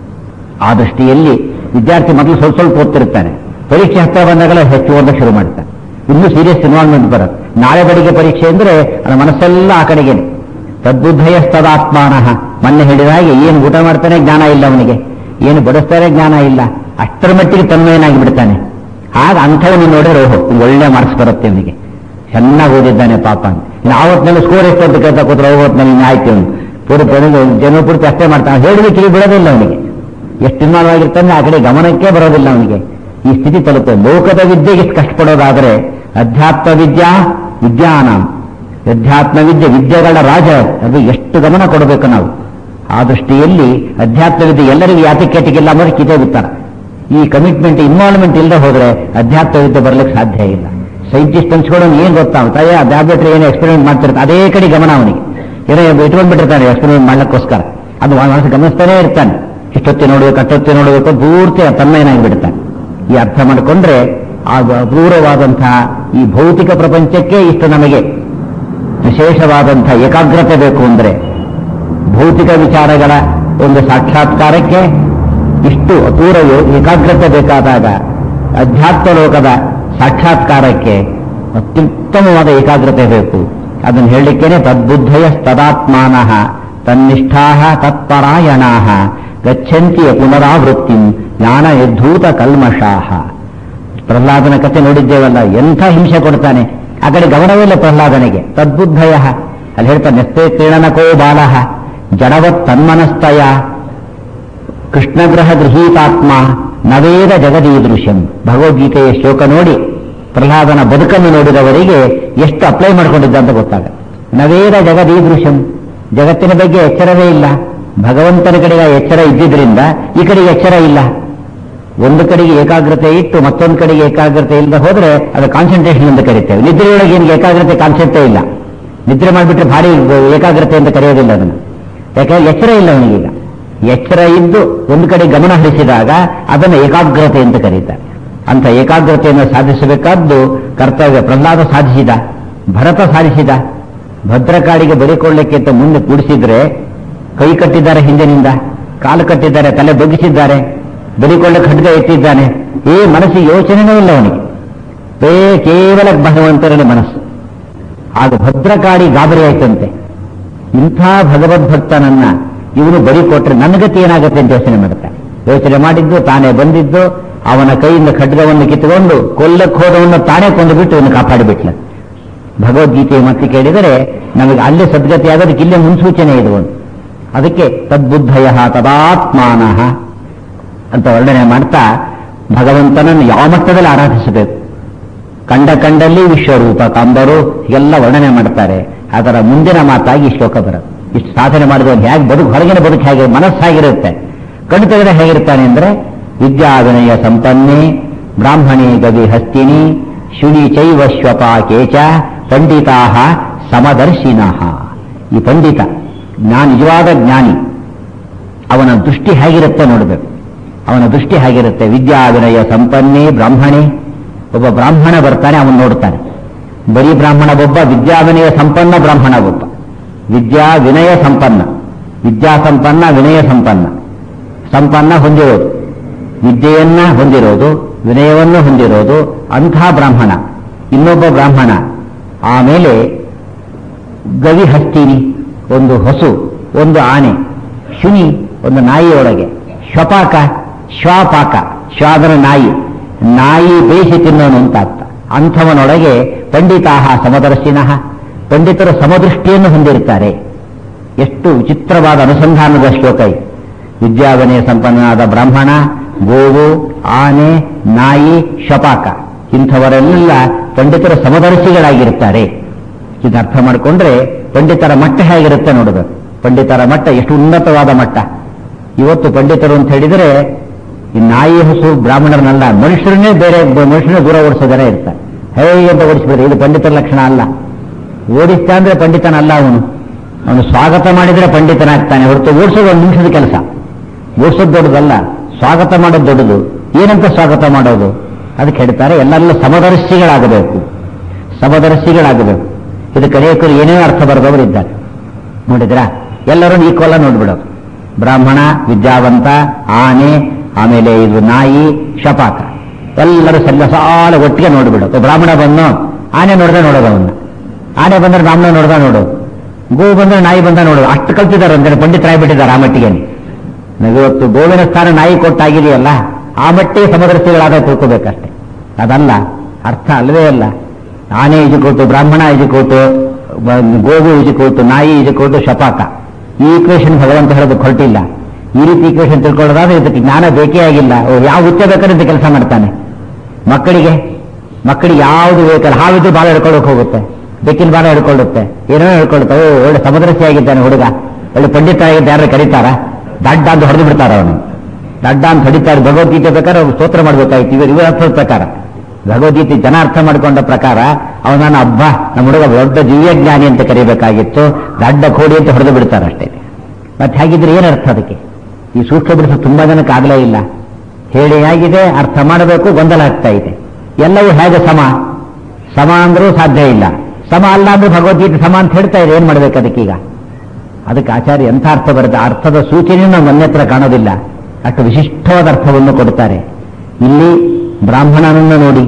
ಆ ದೃಷ್ಟಿಯಲ್ಲಿ ವಿದ್ಯಾರ್ಥಿ ಮೊದಲು ಸ್ವಲ್ಪ ಓದ್ತಿರ್ತಾನೆ. ಪರೀಕ್ಷೆ ಹತ್ತಿರ ಬಂದಾಗಲೇ ಹೆಚ್ಚು ಓದಕ್ಕೆ ಶುರು ಮಾಡ್ತಾನೆ. ಇನ್ನೂ ಸೀರಿಯಸ್ ಇನ್ವಾಲ್ವ್ಮೆಂಟ್ ಬರುತ್ತೆ. ನಾಳೆ ಬಡಿಗೆ ಪರೀಕ್ಷೆ ಅಂದ್ರೆ ಅದು ಮನಸ್ಸೆಲ್ಲ ಆ ಕಡೆಗೇನೆ. ತದ್ಬುದ್ಧಯಸ್ತದಾತ್ಮಾನಃ. ಮೊನ್ನೆ ಹೇಳಿದ ಹಾಗೆ ಏನು ಊಟ ಮಾಡ್ತಾನೆ ಜ್ಞಾನ ಇಲ್ಲ ಅವನಿಗೆ, ಏನು ಬಡಿಸ್ತಾನೆ ಜ್ಞಾನ ಇಲ್ಲ. ಅಷ್ಟರ ಮಟ್ಟಿಗೆ ತನ್ಮಯನಾಗಿ ಬಿಡ್ತಾನೆ. ಆಗ ಅಂಥವನು ನೋಡಿದ್ರೆ ಓಹೋ ಒಳ್ಳೆ ಮಾರ್ಕ್ಸ್ ಬರುತ್ತೆ ಅವನಿಗೆ, ಚೆನ್ನಾಗಿ ಓದಿದ್ದಾನೆ ಪಾಪ ಅಂತ. ಆವತ್ತಿನಲ್ಲಿ ಸ್ಕೋರ್ ಎಷ್ಟು ಅಂತ ಕೇಳ್ತಾ ಕೂತ್ರೆ ಹೋಗೋತ್ನಲ್ಲಿ ಆಯ್ತು ಅವನು ಜನಪೂರ್ತಿ ಅಷ್ಟೇ ಮಾಡ್ತಾನೆ. ಹೇಳಿದ್ರೆ ಕಿವಿ ಬಿಡೋದಿಲ್ಲ ಅವನಿಗೆ. ಎಷ್ಟು ಇನ್ವಾಲ್ವ್ ಆಗಿರ್ತಾನೆ ಆ ಕಡೆ ಗಮನಕ್ಕೆ ಬರೋದಿಲ್ಲ ಅವನಿಗೆ. ಈ ಸ್ಥಿತಿ ತಲುಪುತ್ತೆ. ಲೋಕದ ವಿದ್ಯೆಗೆ ಇಷ್ಟು ಕಷ್ಟಪಡೋದಾದರೆ ಅಧ್ಯಾತ್ಮ ವಿದ್ಯಾ ವಿದ್ಯಾನ, ಅಧ್ಯಾತ್ಮ ವಿದ್ಯೆ ವಿದ್ಯೆಗಳ ರಾಜ. ಅದು ಎಷ್ಟು ಗಮನ ಕೊಡಬೇಕು ನಾವು. ಆ ದೃಷ್ಟಿಯಲ್ಲಿ ಅಧ್ಯಾತ್ಮ ವಿದ್ಯೆ ಎಲ್ಲರಿಗೂ ಯಾತಕ್ಕೆಟಿಗಿಲ್ಲ ಅನ್ನೋದು ಕಿತೇ ಬಿಡ್ತಾರೆ. ಈ ಕಮಿಟ್ಮೆಂಟ್ ಇನ್ವಾಲ್ವ್ಮೆಂಟ್ ಇಲ್ಲದೆ ಹೋದ್ರೆ ಅಧ್ಯಾತ್ಮ ವಿದ್ಯೆ ಬರಲಿಕ್ಕೆ ಸಾಧ್ಯ ಇಲ್ಲ. ಸೈಂಟಿಸ್ಟ್ ಅನ್ಸ್ಕೊಳ್ಳೋನು ಏನ್ ಗೊತ್ತಾಗ್ತಾಯ ಲ್ಯಾಬ್ರೇಟರಿ ಏನೋ ಎಕ್ಸ್ಪೆರಿಮೆಂಟ್ ಮಾಡ್ತಿರ್ತಾರೆ, ಅದೇ ಕಡೆ ಗಮನ ಅವನಿಗೆ. ಏನೋ ಇಟ್ಕೊಂಡ್ಬಿಟ್ಟಿರ್ತಾನೆ ಎಕ್ಸ್ಪೆರಿಮೆಂಟ್ ಮಾಡ್ಲಿಕ್ಕೋಸ್ಕರ. ಅದು ಮನಸ್ಸು ಗಮನಿಸ್ತಾನೆ ಇರ್ತಾನೆ. ಇಷ್ಟೊತ್ತಿ ನೋಡಬೇಕು ಅಷ್ಟೊತ್ತಿ ನೋಡಬೇಕು ಪೂರ್ತಿ ತನ್ಮಯನಾಗಿ ಬಿಡ್ತಾನೆ. ಈ ಅರ್ಥ ಮಾಡಿಕೊಂಡ್ರೆ ಆ ಅಪೂರ್ವವಾದಂತಹ ಈ ಭೌತಿಕ ಪ್ರಪಂಚಕ್ಕೆ ಇಷ್ಟು ನಮಗೆ ವಿಶೇಷವಾದಂತಹ ಏಕಾಗ್ರತೆ ಬೇಕು ಅಂದ್ರೆ, ಭೌತಿಕ ವಿಚಾರಗಳ ಒಂದು ಸಾಕ್ಷಾತ್ಕಾರಕ್ಕೆ ಇಷ್ಟು ಅಪೂರ್ವ ಏಕಾಗ್ರತೆ ಬೇಕಾದಾಗ ಅಧ್ಯಾತ್ಮ ಲೋಕದ ಸಾಕ್ಷಾತ್ಕಾರಕ್ಕೆ ಅತ್ಯುತ್ತಮವಾದ ಏಕಾಗ್ರತೆ ಬೇಕು. ಅದನ್ನು ಹೇಳಲಿಕ್ಕೇನೆ ತದ್ಬುದ್ಧಯ ತದಾತ್ಮಾನಃ ತನ್ನಿಷ್ಠಾಃ ತತ್ಪರಾಯಣಾಃ ಗಚ್ಚಂತಿ ಪುನರಾವೃತ್ತಿ ಜ್ಞಾನ ನಿರ್ಧೂತ ಕಲ್ಮಷಾಃ. ಪ್ರಹ್ಲಾದನ ಕಥೆ ನೋಡಿದ್ದೇವಲ್ಲ, ಎಂಥ ಹಿಂಸೆ ಕೊಡ್ತಾನೆ. ಆ ಕಡೆ ಗಮನವಿಲ್ಲ ಪ್ರಹ್ಲಾದನಿಗೆ. ತದ್ಬುದ್ಧಯ ಅಲ್ಲಿ ಹೇಳ್ತಾನೆ ನೆಸ್ತೆ ಕ್ರೀಡನಕೋ ಬಾಲಃ ಜಡವತ್ ತನ್ಮನಸ್ತಯ ಕೃಷ್ಣಗ್ರಹ ಗೃಹೀತಾತ್ಮ ನವೇದ ಜಗದೀದೃಶ್ಯಂ. ಭಗವದ್ಗೀತೆಯ ಶ್ಲೋಕ ನೋಡಿ ಪ್ರಹ್ಲಾದನ ಬದುಕನ್ನು ನೋಡಿದವರಿಗೆ ಎಷ್ಟು ಅಪ್ಲೈ ಮಾಡಿಕೊಂಡಿದ್ದ ಅಂತ ಗೊತ್ತಾಗುತ್ತೆ. ನವೇದ ಜಗದೀದೃಶ್ಯಂ, ಜಗತ್ತಿನ ಬಗ್ಗೆ ಎಚ್ಚರವೇ ಇಲ್ಲ. ಭಗವಂತನ ಕಡೆಗೆ ಎಚ್ಚರ ಇದ್ದಿದ್ರಿಂದ ಈ ಕಡೆಗೆ ಎಚ್ಚರ ಇಲ್ಲ. ಒಂದು ಕಡೆಗೆ ಏಕಾಗ್ರತೆ ಇಟ್ಟು ಮತ್ತೊಂದು ಕಡೆಗೆ ಏಕಾಗ್ರತೆ ಇಲ್ಲದೆ ಹೋದ್ರೆ ಅದು ಕಾನ್ಸಂಟ್ರೇಷನ್ ಅಂತ ಕರೀತೇವೆ. ನಿದ್ರೆಯೊಳಗೆ ಏನು ಏಕಾಗ್ರತೆ ಕಾನ್ಸೆಪ್ಟೇ ಇಲ್ಲ. ನಿದ್ರೆ ಮಾಡಿಬಿಟ್ರೆ ಭಾರಿ ಏಕಾಗ್ರತೆ ಅಂತ ಕರೆಯೋದಿಲ್ಲ ಅದನ್ನು. ಯಾಕಂದ್ರೆ ಎಚ್ಚರ ಇಲ್ಲ ಅವನಿಗೀಗ. ಎಚ್ಚರ ಇದ್ದು ಒಂದು ಕಡೆ ಗಮನ ಹರಿಸಿದಾಗ ಅದನ್ನು ಏಕಾಗ್ರತೆ ಅಂತ ಕರೀತಾರೆ. ಅಂತ ಏಕಾಗ್ರತೆಯನ್ನು ಸಾಧಿಸಬೇಕಾದ್ದು ಕರ್ತವ್ಯ. ಪ್ರಹ್ಲಾದ ಸಾಧಿಸಿದ, ಭರತ ಸಾಧಿಸಿದ. ಭದ್ರಕಾಳಿಗೆ ಬರಿಕೊಳ್ಳಕ್ಕೆ ಅಂತ ಮುಂದೆ ಕೂಡಿಸಿದ್ರೆ ಕೈ ಕಟ್ಟಿದ್ದಾರೆ, ಹಿಂದಿನಿಂದ ಕಾಲು ಕಟ್ಟಿದ್ದಾರೆ, ತಲೆ ಬಗ್ಗಿಸಿದ್ದಾರೆ, ಬರಿಕೊಳ್ಳಕ್ಕೆ ಖಡ್ಗ ಎತ್ತಿದ್ದಾನೆ. ಮನಸ್ಸಿಗೆ ಯೋಚನೆಯೂ ಇಲ್ಲ ಅವನಿಗೆ. ಕೇವಲ ಭಗವಂತನೇ ಮನಸ್ಸು. ಆಗ ಭದ್ರಕಾಳಿ ಗಾಬರಿ ಆಯ್ತಂತೆ. ಇಂಥ ಭಗವದ್ಭಕ್ತನನ್ನ ಇವನು ಬರಿ ಕೊಟ್ರೆ ನನ್ನ ಗತಿ ಏನಾಗುತ್ತೆ ಅಂತ ಯೋಚನೆ ಮಾಡ್ತಾನೆ. ಯೋಚನೆ ಮಾಡಿದ್ದು ತಾನೇ ಬಂದಿದ್ದು, ಅವನ ಕೈಯಿಂದ ಖಡ್ಗವನ್ನು ಕಿತ್ತುಕೊಂಡು ಕೊಲ್ಲಕ್ಕೆ ಹೋದವನ್ನು ತಾನೇ ಕೊಂದು ಬಿಟ್ಟು ಇವನು ಕಾಪಾಡಿಬಿಟ್ಲ. ಭಗವದ್ಗೀತೆ ಮತ್ತೆ ಕೇಳಿದರೆ ನಮಗೆ ಅಲ್ಲೇ ಸದ್ಗತಿ ಆಗೋದಕ್ಕೆ ಇಲ್ಲೇ ಮುನ್ಸೂಚನೆ ಇದು. ಅದಕ್ಕೆ ತದ್ಬುದ್ಧಯ ತದಾತ್ಮಾನಃ ಅಂತ ವರ್ಣನೆ ಮಾಡ್ತಾ ಭಗವಂತನನ್ನು ಯಾವ ಮಟ್ಟದಲ್ಲಿ ಆರಾಧಿಸಬೇಕು. ಕಂಡಲ್ಲಿ ವಿಶ್ವರೂಪ ಕಾಂಬರು ಎಲ್ಲ ವರ್ಣನೆ ಮಾಡ್ತಾರೆ. ಅದರ ಮುಂದಿನ ಮಾತಾಗಿ ಈ ಶ್ಲೋಕ ಬರುತ್ತೆ. ಇಷ್ಟು ಸಾಧನೆ ಮಾಡಿದವನು ಹೇಗೆ ಬದುಕು, ಹೊರಗಿನ ಬದುಕು ಹೇಗೆ, ಮನಸ್ಸಾಗಿರುತ್ತೆ. ಕಣ್ಣು ತೆಗೆದ ಹೇಗಿರ್ತಾನೆ ಅಂದ್ರೆ ವಿದ್ಯಾವಿನಯ ಸಂಪನ್ನೆ ಬ್ರಾಹ್ಮಣಿ ಗವಿ ಹಸ್ತಿನಿ ಶುನಿ ಚೈವ ಶ್ವಪಾಕೇಚ ಪಂಡಿತಾ ಸಮದರ್ಶಿನಃ. ಈ ಪಂಡಿತ ನಿಜವಾದ ಜ್ಞಾನಿ, ಅವನ ದೃಷ್ಟಿ ಹೇಗಿರುತ್ತೆ ನೋಡಬೇಕು. ಅವನ ದೃಷ್ಟಿ ಹೇಗಿರುತ್ತೆ. ವಿದ್ಯಾವಿನಯ ಸಂಪನ್ನೆ ಬ್ರಾಹ್ಮಣಿ, ಒಬ್ಬ ಬ್ರಾಹ್ಮಣ ಬರ್ತಾನೆ, ಅವನು ನೋಡ್ತಾನೆ. ಬರೀ ಬ್ರಾಹ್ಮಣ ಒಬ್ಬ, ವಿದ್ಯಾವಿನಯ ಸಂಪನ್ನ ಬ್ರಾಹ್ಮಣ ಒಬ್ಬ. ವಿದ್ಯಾ ವಿನಯ ಸಂಪನ್ನ, ವಿದ್ಯಾ ಸಂಪನ್ನ ವಿನಯ ಸಂಪನ್ನ. ಸಂಪನ್ನ ಹೊಂದಿರೋದು, ವಿದ್ಯೆಯನ್ನ ಹೊಂದಿರೋದು, ವಿನಯವನ್ನು ಹೊಂದಿರೋದು ಅಂಥ ಬ್ರಾಹ್ಮಣ. ಇನ್ನೊಬ್ಬ ಬ್ರಾಹ್ಮಣ. ಆಮೇಲೆ ಗವಿ ಹಸ್ತಿನಿ, ಒಂದು ಹಸು, ಒಂದು ಆನೆ, ಶುನಿ ಒಂದು ನಾಯಿಯೊಳಗೆ, ಶ್ವಪಾಕ ಶ್ವಾಪಾಕ, ಶ್ವಾದರ ನಾಯಿ, ನಾಯಿ ಬೇಯಿಸಿ ತಿನ್ನೋನು ಅಂತ ಅರ್ಥ. ಅಂಥವನೊಳಗೆ ಪಂಡಿತಾಹ ಸಮದರ್ಶಿನಃ, ಪಂಡಿತರು ಸಮದೃಷ್ಟಿಯನ್ನು ಹೊಂದಿರುತ್ತಾರೆ. ಎಷ್ಟು ವಿಚಿತ್ರವಾದ ಅನುಸಂಧಾನದ ಶ್ಲೋಕ ಇದು. ವಿದ್ಯಾವಿನಯ ಸಂಪನ್ನನಾದ ಬ್ರಾಹ್ಮಣ, ಗೋವು, ಆನೆ, ನಾಯಿ, ಶ್ವಪಾಕ, ಇಂಥವರೆಲ್ಲ ಪಂಡಿತರ ಸಮದರ್ಶಿಗಳಾಗಿರುತ್ತಾರೆ. ಇದು ಅರ್ಥ ಮಾಡಿಕೊಂಡ್ರೆ ಪಂಡಿತರ ಮಟ್ಟ ಹೇಗಿರುತ್ತೆ ನೋಡಬೇಕು. ಪಂಡಿತರ ಮಟ್ಟ ಎಷ್ಟು ಉನ್ನತವಾದ ಮಟ್ಟ. ಇವತ್ತು ಪಂಡಿತರು ಅಂತ ಹೇಳಿದರೆ ಈ ನಾಯಿ ಹಸು ಬ್ರಾಹ್ಮಣರನ್ನೆಲ್ಲ, ಮನುಷ್ಯರನ್ನೇ ಬೇರೆ ಮನುಷ್ಯರನ್ನೇ ದೂರ ಓಡಿಸೋ ಜನ ಇರ್ತಾರೆ. ಹೇಗೆ ಅಂತ ಓಡಿಸ್ಬೇಕು. ಇದು ಪಂಡಿತರ ಲಕ್ಷಣ ಅಲ್ಲ. ಓಡಿಸ್ತಾ ಅಂದ್ರೆ ಪಂಡಿತನಲ್ಲ ಅವನು. ಅವನು ಸ್ವಾಗತ ಮಾಡಿದ್ರೆ ಪಂಡಿತನಾಗ್ತಾನೆ ಹೊರತು ಓಡಿಸೋದು ಒಂದು ನಿಮಿಷದ ಕೆಲಸ. ಓಡಿಸೋದು ದೊಡ್ಡದಲ್ಲ, ಸ್ವಾಗತ ಮಾಡೋದು ದೊಡ್ಡದು. ಏನಂತ ಸ್ವಾಗತ ಮಾಡೋದು? ಅದಕ್ಕೆ ಹೇಳ್ತಾರೆ ಎಲ್ಲೆಲ್ಲ ಸಮದರ್ಶಿಗಳಾಗಬೇಕು, ಸಮದರ್ಶಿಗಳಾಗಬೇಕು. ಇದು ಕಡೆಯಕರು ಏನೇನೋ ಅರ್ಥ ಬರೆದವರು ಇದ್ದಾರೆ ನೋಡಿದ್ರಾ. ಎಲ್ಲರೂ ಈಕ್ವಲ್ ನೋಡ್ಬಿಡೋದು. ಬ್ರಾಹ್ಮಣ, ವಿದ್ಯಾವಂತ, ಆನೆ, ಆಮೇಲೆ ಇದು ನಾಯಿ, ಶಪಾಕ, ಎಲ್ಲರೂ ಸಾಲ ಒಟ್ಟಿಗೆ ನೋಡ್ಬಿಡೋದು. ಬ್ರಾಹ್ಮಣ ಬಂದು ಆನೆ ನೋಡ್ದೆ ನೋಡೋದು, ಅವನ್ನ ಆನೆ ಬಂದ್ರೆ ಬ್ರಾಹ್ಮಣ ನೋಡ್ದ ನೋಡೋದು, ಗೋ ಬಂದ್ರೆ ನಾಯಿ ಬಂದ ನೋಡೋದು. ಅಷ್ಟು ಕಲ್ತಿದ್ದಾರೆ ಅಂದ್ರೆ ಪಂಡಿತರಾಗ್ಬಿಟ್ಟಿದ್ದಾರೆ ಆ ಮಟ್ಟಿಗೆ. ಇವತ್ತು ಗೋವಿನ ಸ್ಥಾನ ನಾಯಿ ಕೊಟ್ಟಾಗಿದೆಯಲ್ಲ, ಆ ಮಟ್ಟಿಗೆ ಸಮದರ್ಶಿಗಳಾದ ತಿಳ್ಕೋಬೇಕಷ್ಟೆ. ಅದಲ್ಲ, ಅರ್ಥ ಅಲ್ಲವೇ ಅಲ್ಲ. ಆನೆ ಇಜುಕೋಟು, ಬ್ರಾಹ್ಮಣ ಇಜುಕೋಟು, ಗೋವು ಇಜುಕೋಟು, ನಾಯಿ ಇಜುಕೋಟು, ಶಪಾಕ. ಈ ಈಕ್ವೇಶನ್ ಭಗವಂತ ಹೇಳೋದು ಹೊರಟಿಲ್ಲ. ಈ ರೀತಿ ಈಕ್ವೇಶನ್ ತಿಳ್ಕೊಳ್ಳೋದಾದ್ರೆ ಇದಕ್ಕೆ ಜ್ಞಾನ ಬೇಕೇ ಆಗಿಲ್ಲ. ಯಾವ ಹುಚ್ಚ ಬೇಕಾದ್ರೆ ಕೆಲಸ ಮಾಡ್ತಾನೆ. ಮಕ್ಕಳಿಗೆ ಯಾವುದು ಬೇಕಲ್ಲ, ಹಾವಿದ್ದು ಬಾಲ ಹಿಡ್ಕೊಳ್ಳೋಕೆ ಹೋಗುತ್ತೆ, ಬೆಕ್ಕಿನ ಬಾಲ ಹಿಡ್ಕೊಳ್ಳುತ್ತೆ, ಏನೋ ಹಿಡ್ಕೊಳ್ಳುತ್ತೆ. ಒಳ್ಳೆ ಸಮದರ್ಶಿ ಆಗಿದ್ದಾನೆ ಹುಡುಗ, ಒಳ್ಳೆ ಪಂಡಿತ ಆಗಿದ್ದ, ಯಾರು ಕರೀತಾರ? ದಡ್ಡ ಅಂತ ಹೊಡೆದು ಬಿಡ್ತಾರ ಅವನು. ದಡ್ಡ ಅಂತ ಹೊಡಿತಾರೆ. ಭಗವದ್ಗೀತೆ ಪ್ರಕಾರ ಸ್ತೋತ್ರ ಮಾಡ್ಬೇಕಾಯ್ತು. ಇವರ ಅರ್ಥದ ಪ್ರಕಾರ, ಭಗವದ್ಗೀತೆ ಜನ ಅರ್ಥ ಮಾಡಿಕೊಂಡ ಪ್ರಕಾರ ಅವನನ್ನ ಹಬ್ಬ ನಮ್ಮ ಹುಡುಗ ದೊಡ್ಡ ದಿವ್ಯಜ್ಞಾನಿ ಅಂತ ಕರೀಬೇಕಾಗಿತ್ತು, ದಡ್ಡ ಕೋಡಿ ಅಂತ ಹೊಡೆದು ಬಿಡ್ತಾರೆ ಅಷ್ಟೇ. ಮತ್ತೆ ಹಾಗಿದ್ರೆ ಏನರ್ಥ ಅದಕ್ಕೆ? ಈ ಸೂಕ್ಷ್ಮ ಬಿಡಿಸೋ ತುಂಬಾ ಜನಕ್ಕೆ ಆಗಲೇ ಇಲ್ಲ. ಹೇಳಿ ಆಗಿದೆ, ಅರ್ಥ ಮಾಡಬೇಕು, ಗೊಂದಲ ಆಗ್ತಾ ಇದೆ. ಎಲ್ಲವೂ ಹೇಗೆ ಸಮ ಅಂದ್ರೂ ಸಾಧ್ಯ ಇಲ್ಲ. ಸಮ ಅಲ್ಲ ಅಂದ್ರೆ ಭಗವದ್ಗೀತೆ ಸಮ ಅಂತ ಹೇಳ್ತಾ ಇದೆ. ಏನ್ ಮಾಡ್ಬೇಕು ಅದಕ್ಕೀಗ? ಅದಕ್ಕೆ ಆಚಾರ್ಯ ಎಂಥ ಅರ್ಥ ಬರುತ್ತೆ, ಅರ್ಥದ ಸೂಚನೆಯೂ ನಾವು ಮನ್ಯತ್ರ ಕಾಣೋದಿಲ್ಲ. ಅಷ್ಟು ವಿಶಿಷ್ಟವಾದ ಅರ್ಥವನ್ನು ಕೊಡ್ತಾರೆ. ಇಲ್ಲಿ ಬ್ರಾಹ್ಮಣನನ್ನು ನೋಡಿ,